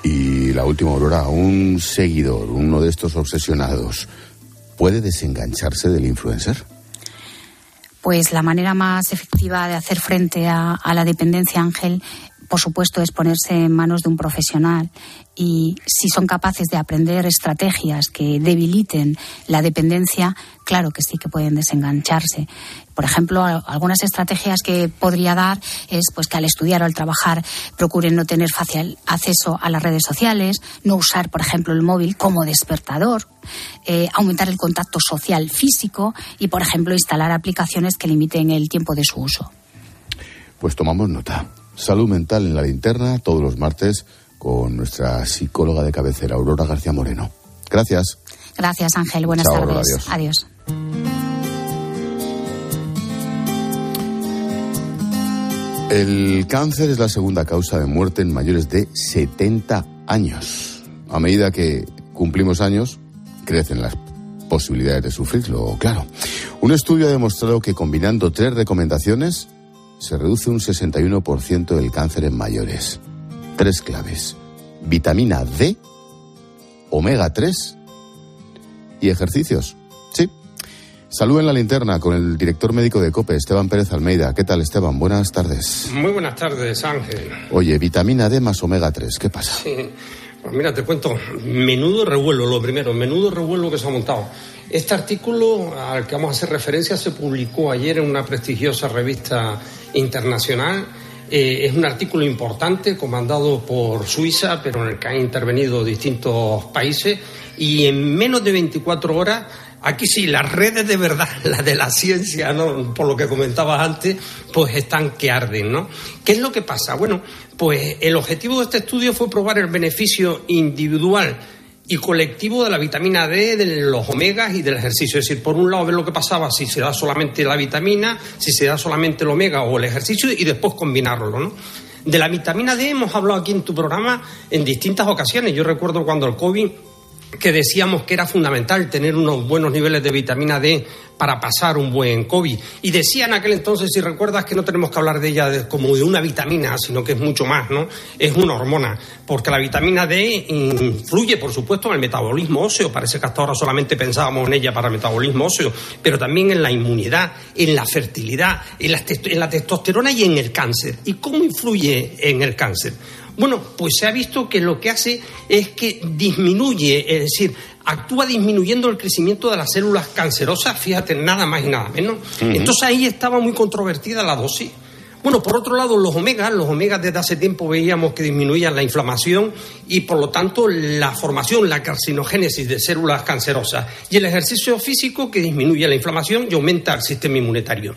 Y la última, Aurora, un seguidor, uno de estos obsesionados, ¿puede desengancharse del influencer?
Pues la manera más efectiva de hacer frente a, a la dependencia, Ángel, por supuesto, es ponerse en manos de un profesional, y si son capaces de aprender estrategias que debiliten la dependencia, claro que sí que pueden desengancharse. Por ejemplo, algunas estrategias que podría dar es pues que al estudiar o al trabajar procuren no tener fácil acceso a las redes sociales, no usar, por ejemplo, el móvil como despertador, eh, aumentar el contacto social físico y, por ejemplo, instalar aplicaciones que limiten el tiempo de su uso.
Pues tomamos nota. Salud mental en la linterna, todos los martes, con nuestra psicóloga de cabecera, Aurora García Moreno. Gracias.
Gracias, Ángel. Buenas
Chao,
tardes.
Aurora, adiós.
Adiós.
El cáncer es la segunda causa de muerte en mayores de setenta años. A medida que cumplimos años, crecen las posibilidades de sufrirlo, claro. Un estudio ha demostrado que combinando tres recomendaciones se reduce un sesenta y uno por ciento del cáncer en mayores. Tres claves: vitamina D, omega tres y ejercicios. Sí. Salud en la linterna con el director médico de COPE, Esteban Pérez Almeida. ¿Qué tal, Esteban? Buenas tardes.
Muy buenas tardes, Ángel.
Oye, vitamina D más omega tres, ¿qué pasa?
Sí, pues mira, te cuento, menudo revuelo, lo primero, menudo revuelo que se ha montado. Este artículo al que vamos a hacer referencia se publicó ayer en una prestigiosa revista internacional. Eh, es un artículo importante, comandado por Suiza, pero en el que han intervenido distintos países, y en menos de veinticuatro horas, aquí sí, las redes de verdad, las de la ciencia, ¿no?, por lo que comentabas antes, pues están que arden, ¿no? ¿Qué es lo que pasa? Bueno, pues el objetivo de este estudio fue probar el beneficio individual y colectivo de la vitamina D, de los omegas y del ejercicio. Es decir, por un lado ver lo que pasaba si se da solamente la vitamina, si se da solamente el omega o el ejercicio, y después combinarlo, ¿no? De la vitamina D hemos hablado aquí en tu programa en distintas ocasiones. Yo recuerdo cuando el COVID, que decíamos que era fundamental tener unos buenos niveles de vitamina D para pasar un buen COVID. Y decía en aquel entonces, si recuerdas, que no tenemos que hablar de ella de, como de una vitamina, sino que es mucho más, ¿no? Es una hormona, porque la vitamina D influye, por supuesto, en el metabolismo óseo. Parece que hasta ahora solamente pensábamos en ella para el metabolismo óseo, pero también en la inmunidad, en la fertilidad, en la, en la testosterona y en el cáncer. ¿Y cómo influye en el cáncer? Bueno, pues se ha visto que lo que hace es que disminuye, es decir, actúa disminuyendo el crecimiento de las células cancerosas, fíjate, nada más y nada menos. Uh-huh. Entonces ahí estaba muy controvertida la dosis. Bueno, por otro lado, los omegas, los omegas desde hace tiempo veíamos que disminuían la inflamación y, por lo tanto, la formación, la carcinogénesis de células cancerosas. Y el ejercicio físico, que disminuye la inflamación y aumenta el sistema inmunitario.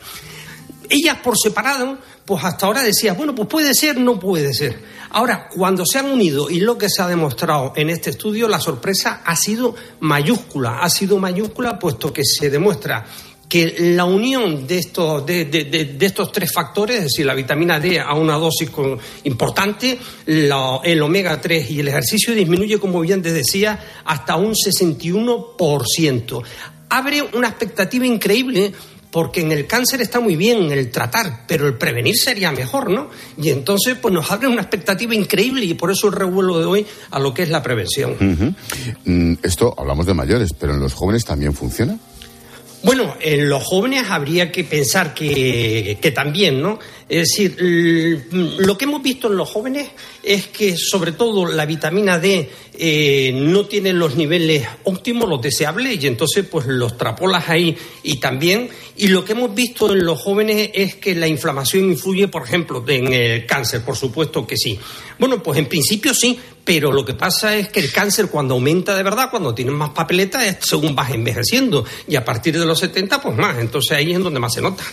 Ellas por separado, pues hasta ahora decía, bueno, pues puede ser, no puede ser. Ahora, cuando se han unido, y lo que se ha demostrado en este estudio, la sorpresa ha sido mayúscula. Ha sido mayúscula puesto que se demuestra que la unión de estos, de, de, de, de estos tres factores, es decir, la vitamina D a una dosis con, importante, la, el omega tres y el ejercicio, disminuye, como bien te decía, hasta un sesenta y uno por ciento. Abre una expectativa increíble, porque en el cáncer está muy bien el tratar, pero el prevenir sería mejor, ¿no? Y entonces pues nos abre una expectativa increíble, y por eso el revuelo de hoy a lo que es la prevención.
Uh-huh. Esto hablamos de mayores, pero ¿en los jóvenes también funciona?
Bueno, en los jóvenes habría que pensar que, que también, ¿no? Es decir, lo que hemos visto en los jóvenes es que, sobre todo, la vitamina D eh, no tiene los niveles óptimos, los deseables, y entonces pues los trapolas ahí y también. Y lo que hemos visto en los jóvenes es que la inflamación influye, por ejemplo, en el cáncer, por supuesto que sí. Bueno, pues en principio sí, pero lo que pasa es que el cáncer, cuando aumenta de verdad, cuando tienes más papeletas, es según vas envejeciendo, y a partir de los setenta, pues más. Entonces ahí es donde más se nota.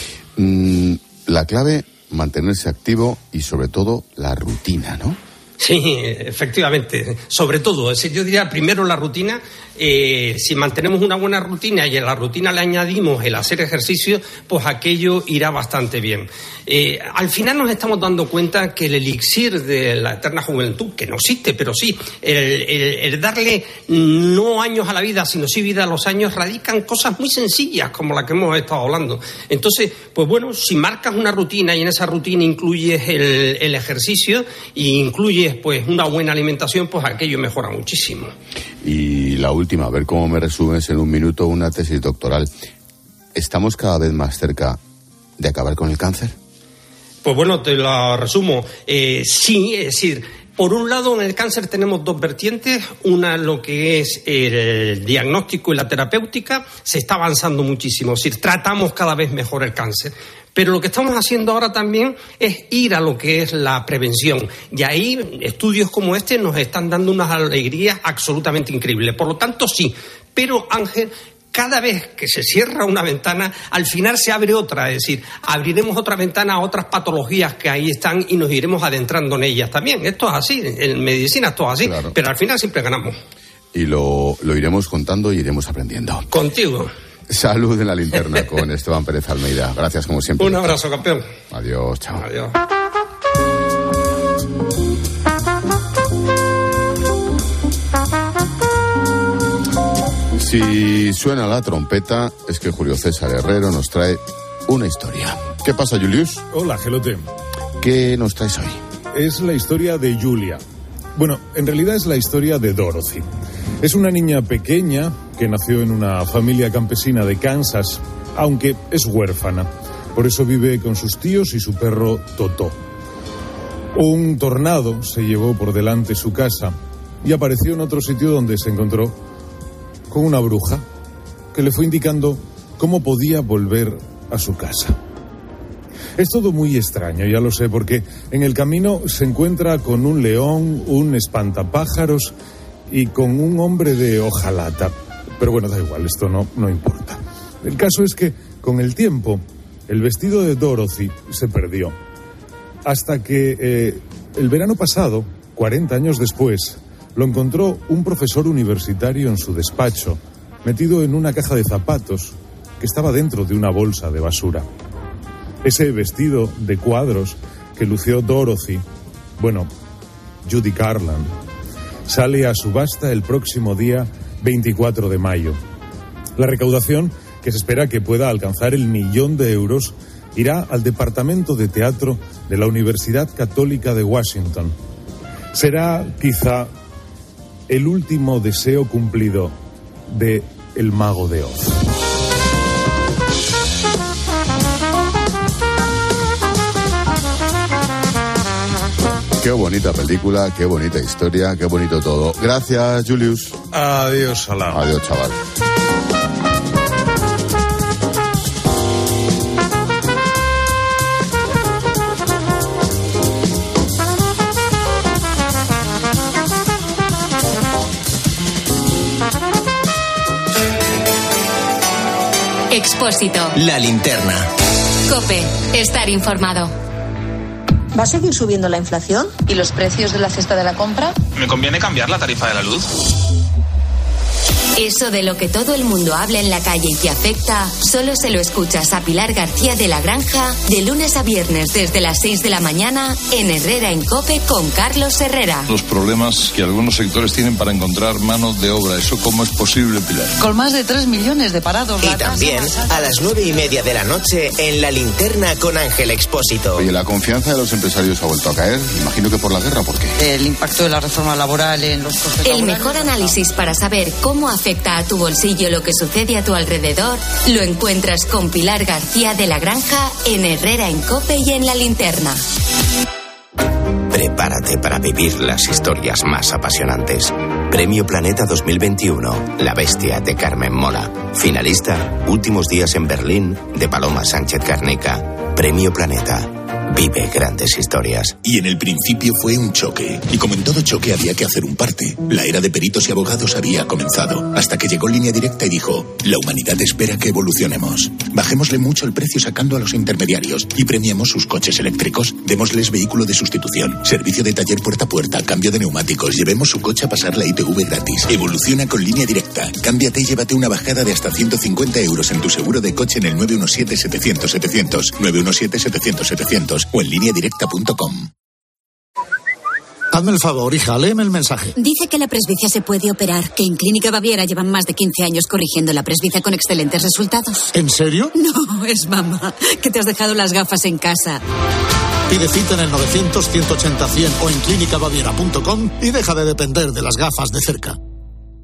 Mm, la clave, mantenerse activo y sobre todo la rutina, ¿no?
Sí, efectivamente, sobre todo, es decir, yo diría primero la rutina. Eh, si mantenemos una buena rutina y a la rutina le añadimos el hacer ejercicio, pues aquello irá bastante bien. Eh, al final nos estamos dando cuenta que el elixir de la eterna juventud, que no existe, pero sí, el, el, el darle no años a la vida, sino sí vida a los años, radican cosas muy sencillas como la que hemos estado hablando. Entonces, pues bueno, si marcas una rutina y en esa rutina incluyes el, el ejercicio y incluyes pues una buena alimentación, pues aquello mejora muchísimo.
Y la última, a ver cómo me resumes en un minuto una tesis doctoral. ¿estamos cada vez más cerca de acabar con el cáncer?
Pues bueno, te lo resumo. Eh, sí, es decir, por un lado en el cáncer tenemos dos vertientes. Una, lo que es el diagnóstico y la terapéutica, se está avanzando muchísimo. Es decir, tratamos cada vez mejor el cáncer. Pero lo que estamos haciendo ahora también es ir a lo que es la prevención. Y ahí estudios como este nos están dando unas alegrías absolutamente increíbles. Por lo tanto, sí. Pero, Ángel, cada vez que se cierra una ventana, al final se abre otra. Es decir, abriremos otra ventana a otras patologías que ahí están y nos iremos adentrando en ellas también. Esto es así. En medicina esto es así. Claro. Pero al final siempre ganamos.
Y lo, lo iremos contando y iremos aprendiendo.
Contigo.
Salud en la linterna con Esteban Pérez Almeida. Gracias, como siempre.
Un abrazo, campeón.
Adiós, chao.
Adiós.
Si suena la trompeta, es que Julio César Herrero nos trae una historia. ¿Qué pasa, Julius?
Hola, Gelote.
¿Qué nos traes hoy?
Es la historia de Julia. Bueno, en realidad es la historia de Dorothy. Es una niña pequeña que nació en una familia campesina de Kansas, aunque es huérfana. Por eso vive con sus tíos y su perro Totó. Un tornado se llevó por delante su casa y apareció en otro sitio donde se encontró con una bruja que le fue indicando cómo podía volver a su casa. Es todo muy extraño, ya lo sé, porque en el camino se encuentra con un león, un espantapájaros y con un hombre de hojalata. Pero bueno, da igual, esto no, no importa. El caso es que, con el tiempo, el vestido de Dorothy se perdió. Hasta que eh, el verano pasado, cuarenta años después, lo encontró un profesor universitario en su despacho, metido en una caja de zapatos que estaba dentro de una bolsa de basura. Ese vestido de cuadros que lució Dorothy, bueno, Judy Garland, sale a subasta el próximo día veinticuatro de mayo. La recaudación, que se espera que pueda alcanzar el millón de euros, irá al Departamento de Teatro de la Universidad Católica de Washington. Será quizá el último deseo cumplido de El Mago de Oz.
Qué bonita película, qué bonita historia, qué bonito todo. Gracias, Julius.
Adiós, Salam.
Adiós, chaval.
Expósito.
La linterna.
COPE. Estar informado.
¿Va a seguir subiendo la inflación? ¿Y los precios de la cesta de la compra?
¿Me conviene cambiar la tarifa de la luz?
Eso de lo que todo el mundo habla en la calle y que afecta, solo se lo escuchas a Pilar García de la Granja de lunes a viernes desde las seis de la mañana en Herrera en COPE con Carlos Herrera.
Los problemas que algunos sectores tienen para encontrar mano de obra, ¿eso cómo es posible, Pilar?
Con más de tres millones de parados.
Y también a las nueve y media de la noche en La Linterna con Ángel Expósito.
Oye, la confianza de los empresarios ha vuelto a caer, imagino que por la guerra, ¿por qué?
El impacto de la reforma laboral en los costes
El
laborales.
mejor análisis para saber cómo afecta a tu bolsillo lo que sucede a tu alrededor lo encuentras con Pilar García de la Granja en Herrera en COPE y en La Linterna.
Prepárate para vivir las historias más apasionantes. Premio Planeta dos mil veintiuno, La Bestia de Carmen Mola. Finalista, Últimos días en Berlín, de Paloma Sánchez Garnica. Premio Planeta. Vive grandes historias.
Y en el principio fue un choque. Y como en todo choque había que hacer un parte. La era de peritos y abogados había comenzado. Hasta que llegó Línea Directa y dijo: la humanidad espera que evolucionemos. Bajémosle mucho el precio sacando a los intermediarios. Y premiemos sus coches eléctricos. Démosles vehículo de sustitución. Servicio de taller puerta a puerta. Cambio de neumáticos. Llevemos su coche a pasar la I T V gratis. Evoluciona con Línea Directa. Cámbiate y llévate una bajada de hasta ciento cincuenta euros en tu seguro de coche en el nueve uno siete, setecientos, setecientos. nueve uno siete, setecientos, setecientos. O en línea directa punto com.
Hazme el favor, hija, léeme el mensaje.
Dice que la presbicia se puede operar, que en Clínica Baviera llevan más de quince años corrigiendo la presbicia con excelentes resultados.
¿En serio?
No, es mamá, que te has dejado las gafas en casa.
Pide cita en el novecientos, ciento ochenta, cien o en clínica baviera punto com y deja de depender de las gafas de cerca.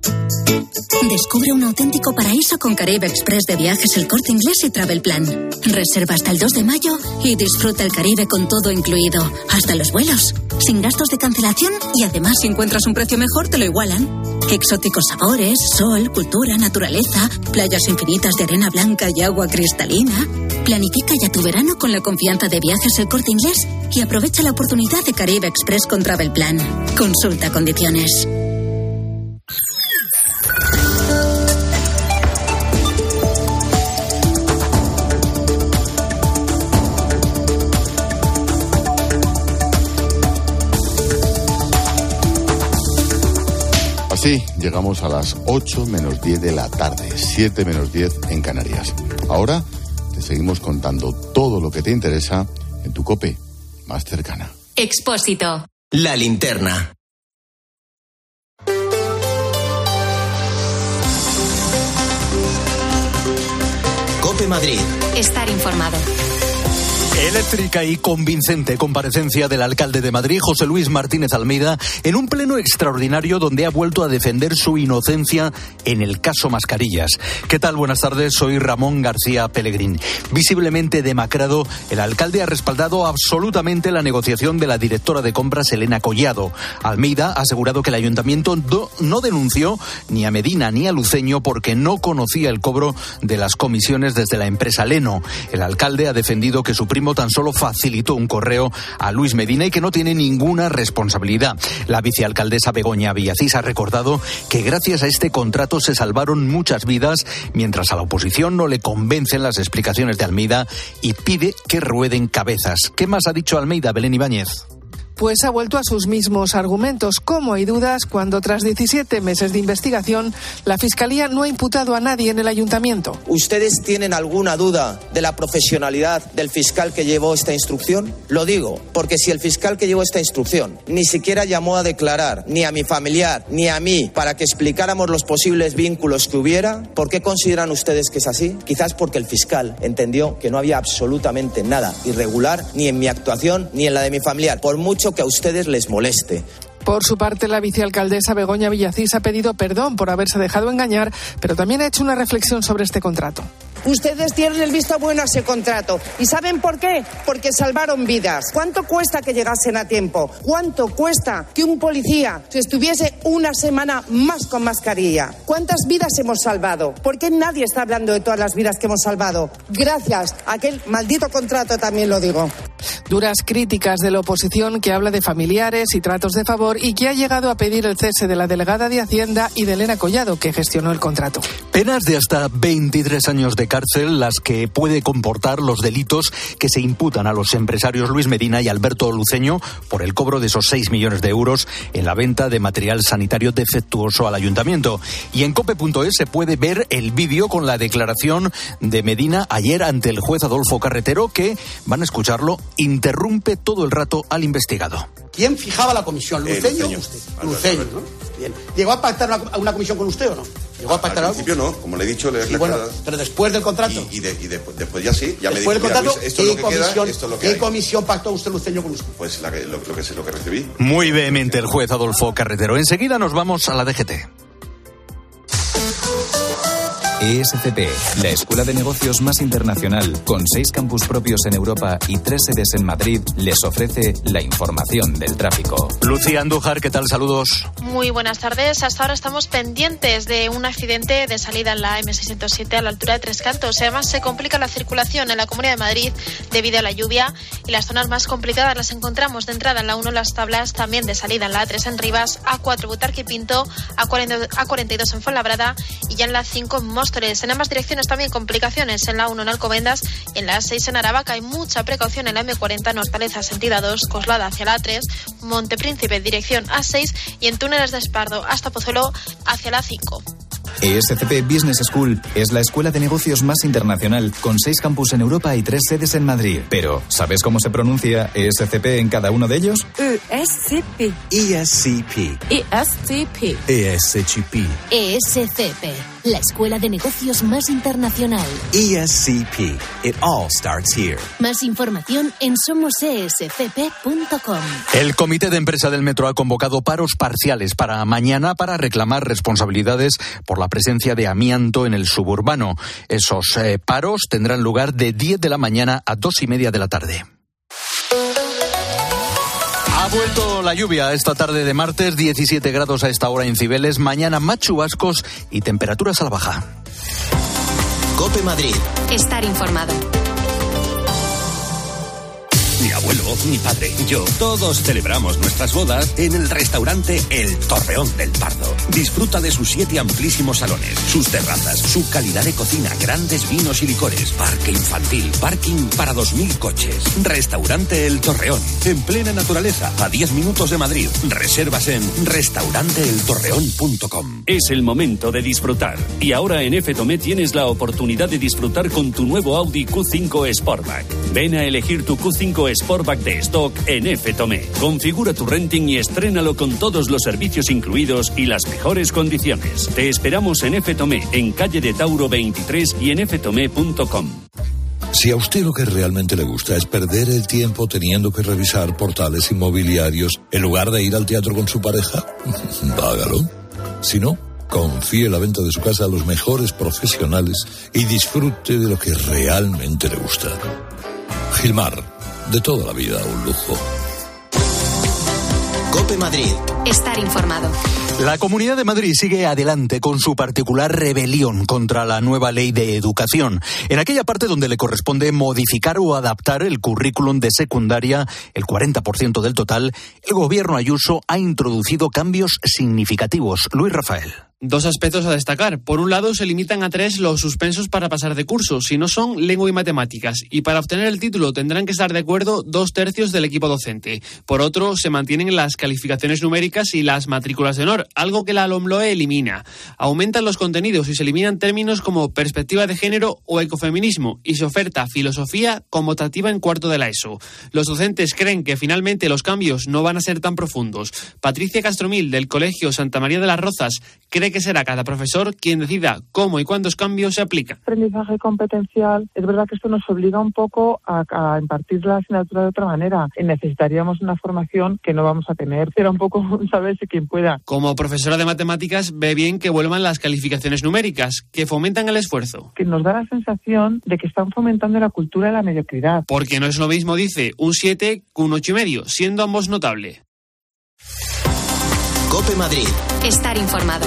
Descubre un auténtico paraíso con Caribe Express de Viajes El Corte Inglés y Travel Plan. Reserva hasta el dos de mayo y disfruta el Caribe con todo incluido, hasta los vuelos, sin gastos de cancelación y además si encuentras un precio mejor te lo igualan. Exóticos sabores, sol, cultura, naturaleza, playas infinitas de arena blanca y agua cristalina. Planifica ya tu verano con la confianza de Viajes El Corte Inglés y aprovecha la oportunidad de Caribe Express con Travel Plan. Consulta condiciones.
Así llegamos a las ocho menos diez de la tarde, siete menos diez en Canarias. Ahora te seguimos contando todo lo que te interesa en tu COPE más cercana.
Expósito.
La linterna. COPE Madrid.
Estar informado.
Eléctrica y convincente comparecencia del alcalde de Madrid, José Luis Martínez Almeida, en un pleno extraordinario donde ha vuelto a defender su inocencia en el caso Mascarillas. ¿Qué tal? Buenas tardes, soy Ramón García Pellegrín. Visiblemente demacrado, el alcalde ha respaldado absolutamente la negociación de la directora de compras, Elena Collado. Almeida ha asegurado que el ayuntamiento no, no denunció ni a Medina ni a Luceño porque no conocía el cobro de las comisiones desde la empresa Leno. El alcalde ha defendido que su primo tan solo facilitó un correo a Luis Medina y que no tiene ninguna responsabilidad. La vicealcaldesa Begoña Villacís ha recordado que gracias a este contrato se salvaron muchas vidas, mientras a la oposición no le convencen las explicaciones de Almeida y pide que rueden cabezas. ¿Qué más ha dicho Almeida, Belén Ibáñez?
Pues ha vuelto a sus mismos argumentos. ¿Cómo hay dudas cuando tras diecisiete meses de investigación la Fiscalía no ha imputado a nadie en el ayuntamiento?
¿Ustedes tienen alguna duda de la profesionalidad del fiscal que llevó esta instrucción? Lo digo porque si el fiscal que llevó esta instrucción ni siquiera llamó a declarar ni a mi familiar ni a mí para que explicáramos los posibles vínculos que hubiera, ¿por qué consideran ustedes que es así? Quizás porque el fiscal entendió que no había absolutamente nada irregular ni en mi actuación ni en la de mi familiar, por mucho que a ustedes les moleste.
Por su parte, la vicealcaldesa Begoña Villacís ha pedido perdón por haberse dejado engañar, pero también ha hecho una reflexión sobre este contrato.
Ustedes tienen el visto bueno a ese contrato. ¿Y saben por qué? Porque salvaron vidas. ¿Cuánto cuesta que llegasen a tiempo? ¿Cuánto cuesta que un policía estuviese una semana más con mascarilla? ¿Cuántas vidas hemos salvado? ¿Por qué nadie está hablando de todas las vidas que hemos salvado? Gracias a aquel maldito contrato, también lo digo.
Duras críticas de la oposición que habla de familiares y tratos de favor y que ha llegado a pedir el cese de la delegada de Hacienda y de Elena Collado, que gestionó el contrato.
Penas de hasta veintitrés años de cárcel las que puede comportar los delitos que se imputan a los empresarios Luis Medina y Alberto Luceño por el cobro de esos seis millones de euros en la venta de material sanitario defectuoso al ayuntamiento. Y en cope punto es se puede ver el vídeo con la declaración de Medina ayer ante el juez Adolfo Carretero, que, van a escucharlo, interrumpe todo el rato al investigado.
¿Quién fijaba la comisión? ¿Luceño o usted? Luceño, ¿no? Bien. ¿Llegó a pactar una, una comisión con usted o no? ¿Llegó a pactar
Al
algo?
principio no, como le he dicho, le he
Sí, bueno, pero después del contrato.
Y, y, de, y de, después ya sí, ya
después
me dijo,
del contrato,
mira, Luis, esto es lo
¿qué,
que queda,
comisión,
esto es lo que
¿qué
hay.
comisión pactó usted Luceño con usted?
Pues la que, lo, lo, que, lo que recibí.
Muy vehemente el juez Adolfo Carretero. Enseguida nos vamos a la D G T.
E S C P, la escuela de negocios más internacional, con seis campus propios en Europa y tres sedes en Madrid, les ofrece la información del tráfico.
Lucía Andújar, ¿qué tal? Saludos.
Muy buenas tardes. Hasta ahora estamos pendientes de un accidente de salida en la eme seiscientos siete a la altura de Tres Cantos. Además, se complica la circulación en la Comunidad de Madrid debido a la lluvia, y las zonas más complicadas las encontramos de entrada en la uno Las Tablas, también de salida en la A tres en Rivas, A cuatro Butarque y Pinto, A cuarenta y dos en Fuenlabrada y ya en la cinco en Móstoles. En ambas direcciones también complicaciones, en la uno en Alcobendas y en la A seis en Aravaca. Hay mucha precaución en la eme cuarenta en Hortaleza sentido A dos, Coslada hacia la A tres, Montepríncipe dirección A seis y en túneles de Espardo hasta Pozuelo hacia la A cinco.
E S C P Business School es la escuela de negocios más internacional, con seis campus en Europa y tres sedes en Madrid. Pero, ¿sabes cómo se pronuncia E S C P en cada uno de ellos?
E S C P.
E S C P.
E S C P.
E S C P.
E S C P, la escuela de negocios más internacional.
E S C P. It all starts here.
Más información en somos e s f p punto com.
El comité de empresa del metro ha convocado paros parciales para mañana para reclamar responsabilidades por la presencia de amianto en el suburbano. Esos eh, paros tendrán lugar de diez de la mañana a dos y media de la tarde. Ha vuelto la lluvia esta tarde de martes, diecisiete grados a esta hora en Cibeles, mañana más chubascos y temperaturas a la baja.
COPE Madrid.
Estar informado.
Mi abuelo, mi padre, yo, todos celebramos nuestras bodas en el restaurante El Torreón del Pardo. Disfruta de sus siete amplísimos salones, sus terrazas, su calidad de cocina, grandes vinos y licores, parque infantil, parking para dos mil coches. Restaurante El Torreón, en plena naturaleza, a diez minutos de Madrid. Reservas en restaurante el torreón punto com.
Es el momento de disfrutar. Y ahora en F Tomé tienes la oportunidad de disfrutar con tu nuevo Audi Q cinco Sportback. Ven a elegir tu Q cinco Sportback de stock en F Tomé. Configura tu renting y estrénalo con todos los servicios incluidos y las mejores condiciones. Te esperamos en F Tomé, en calle de Tauro veintitrés y en f tomé punto com.
Si a usted lo que realmente le gusta es perder el tiempo teniendo que revisar portales inmobiliarios en lugar de ir al teatro con su pareja, hágalo. Si no, confíe la venta de su casa a los mejores profesionales y disfrute de lo que realmente le gusta. Gilmar, de toda la vida un lujo.
COPE Madrid.
Estar informado.
La Comunidad de Madrid sigue adelante con su particular rebelión contra la nueva ley de educación. En aquella parte donde le corresponde modificar o adaptar el currículum de secundaria, el cuarenta por ciento del total, el gobierno Ayuso ha introducido cambios significativos. Luis Rafael.
Dos aspectos a destacar. Por un lado, se limitan a tres los suspensos para pasar de curso, si no son lengua y matemáticas, y para obtener el título tendrán que estar de acuerdo dos tercios del equipo docente. Por otro, se mantienen las calificaciones numéricas y las matrículas de honor, algo que la LOMLOE elimina. Aumentan los contenidos y se eliminan términos como perspectiva de género o ecofeminismo, y se oferta filosofía como optativa en cuarto de la ESO. Los docentes creen que finalmente los cambios no van a ser tan profundos. Patricia Castromil, del Colegio Santa María de las Rozas, cree que será cada profesor quien decida cómo y cuántos cambios se aplican.
Aprendizaje competencial, es verdad que esto nos obliga un poco a, a impartir la asignatura de otra manera. Necesitaríamos una formación que no vamos a tener. Era un poco saberse quien pueda.
Como profesora de matemáticas, ve bien que vuelvan las calificaciones numéricas, que fomentan el esfuerzo.
Que nos da la sensación de que están fomentando la cultura de la mediocridad.
Porque no es lo mismo, dice, un siete que un ocho y medio, siendo ambos notable.
COPE Madrid.
Estar informado.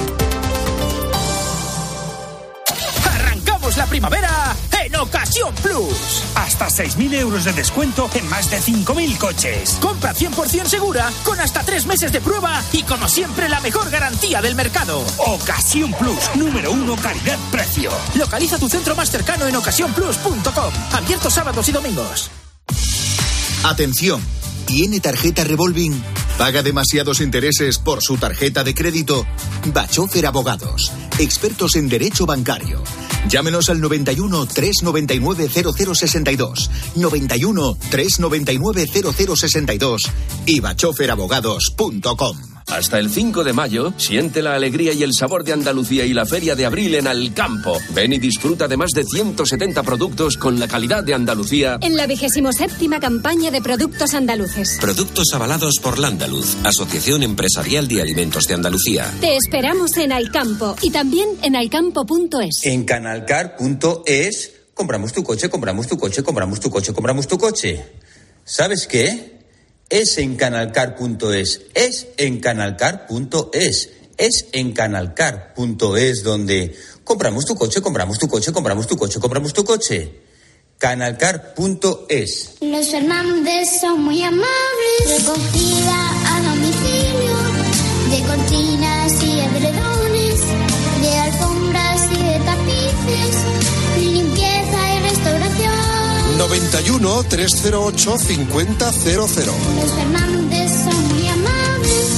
¡Arrancamos la primavera en Ocasión Plus! Hasta seis mil euros de descuento en más de cinco mil coches. Compra cien por ciento segura con hasta tres meses de prueba y, como siempre, la mejor garantía del mercado. Ocasión Plus, número uno, calidad-precio. Localiza tu centro más cercano en ocasión plus punto com. Abierto sábados y domingos.
Atención. ¿Tiene tarjeta revolving? ¿Paga demasiados intereses por su tarjeta de crédito? Bachofer Abogados, expertos en derecho bancario. Llámenos al noventa y uno, trescientos noventa y nueve, cero cero sesenta y dos, noventa y uno, trescientos noventa y nueve, cero cero sesenta y dos y bachofer abogados punto com.
Hasta el cinco de mayo, siente la alegría y el sabor de Andalucía y la Feria de Abril en Alcampo. Ven y disfruta de más de ciento setenta productos con la calidad de Andalucía.
En la vigésimo séptima campaña de productos andaluces.
Productos avalados por Landaluz, Asociación Empresarial de Alimentos de Andalucía.
Te esperamos en Alcampo y también en alcampo punto es.
En canalcar punto es compramos tu coche, compramos tu coche, compramos tu coche, compramos tu coche. ¿Sabes qué? Es en canalcar punto es, es en canalcar punto es, es en canalcar punto es donde compramos tu coche, compramos tu coche, compramos tu coche, compramos tu coche. canalcar punto es.
Los Fernández son muy amables, recogida a domicilio, de cortinas y edredones, de alfombras y de tapices, limpieza y restauración.
noventa y uno, trescientos ocho, cincuenta cero cero.
Los Fernández son muy amables.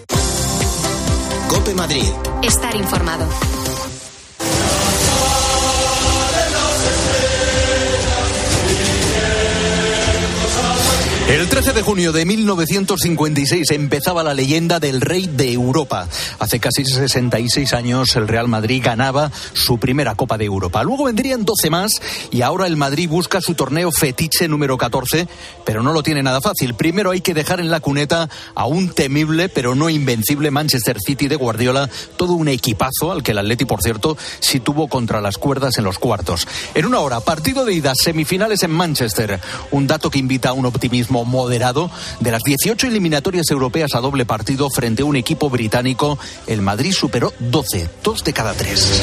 COPE Madrid.
Estar informado.
El trece de junio de mil novecientos cincuenta y seis empezaba la leyenda del rey de Europa. Hace casi sesenta y seis años el Real Madrid ganaba su primera Copa de Europa. Luego vendrían doce más y ahora el Madrid busca su torneo fetiche número catorce, pero no lo tiene nada fácil. Primero hay que dejar en la cuneta a un temible pero no invencible Manchester City de Guardiola, todo un equipazo al que el Atleti, por cierto, sí tuvo contra las cuerdas en los cuartos. En una hora, partido de ida, semifinales en Manchester. Un dato que invita a un optimismo moderado. De las dieciocho eliminatorias europeas a doble partido frente a un equipo británico, el Madrid superó doce, dos de cada tres.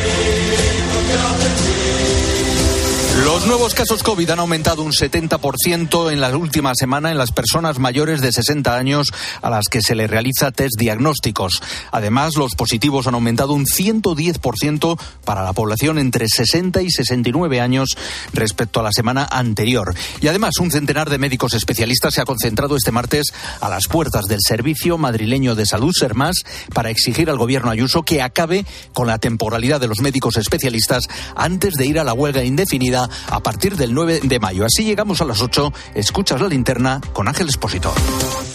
Los nuevos casos COVID han aumentado un setenta por ciento en la última semana en las personas mayores de sesenta años a las que se les realiza test diagnósticos. Además, los positivos han aumentado un ciento diez por ciento para la población entre sesenta y sesenta y nueve años respecto a la semana anterior. Y además, un centenar de médicos especialistas se ha concentrado este martes a las puertas del Servicio Madrileño de Salud, SERMAS, para exigir al gobierno Ayuso que acabe con la temporalidad de los médicos especialistas antes de ir a la huelga indefinida a partir del nueve de mayo. Así llegamos a las ocho. Escuchas la linterna con Ángel Expósito.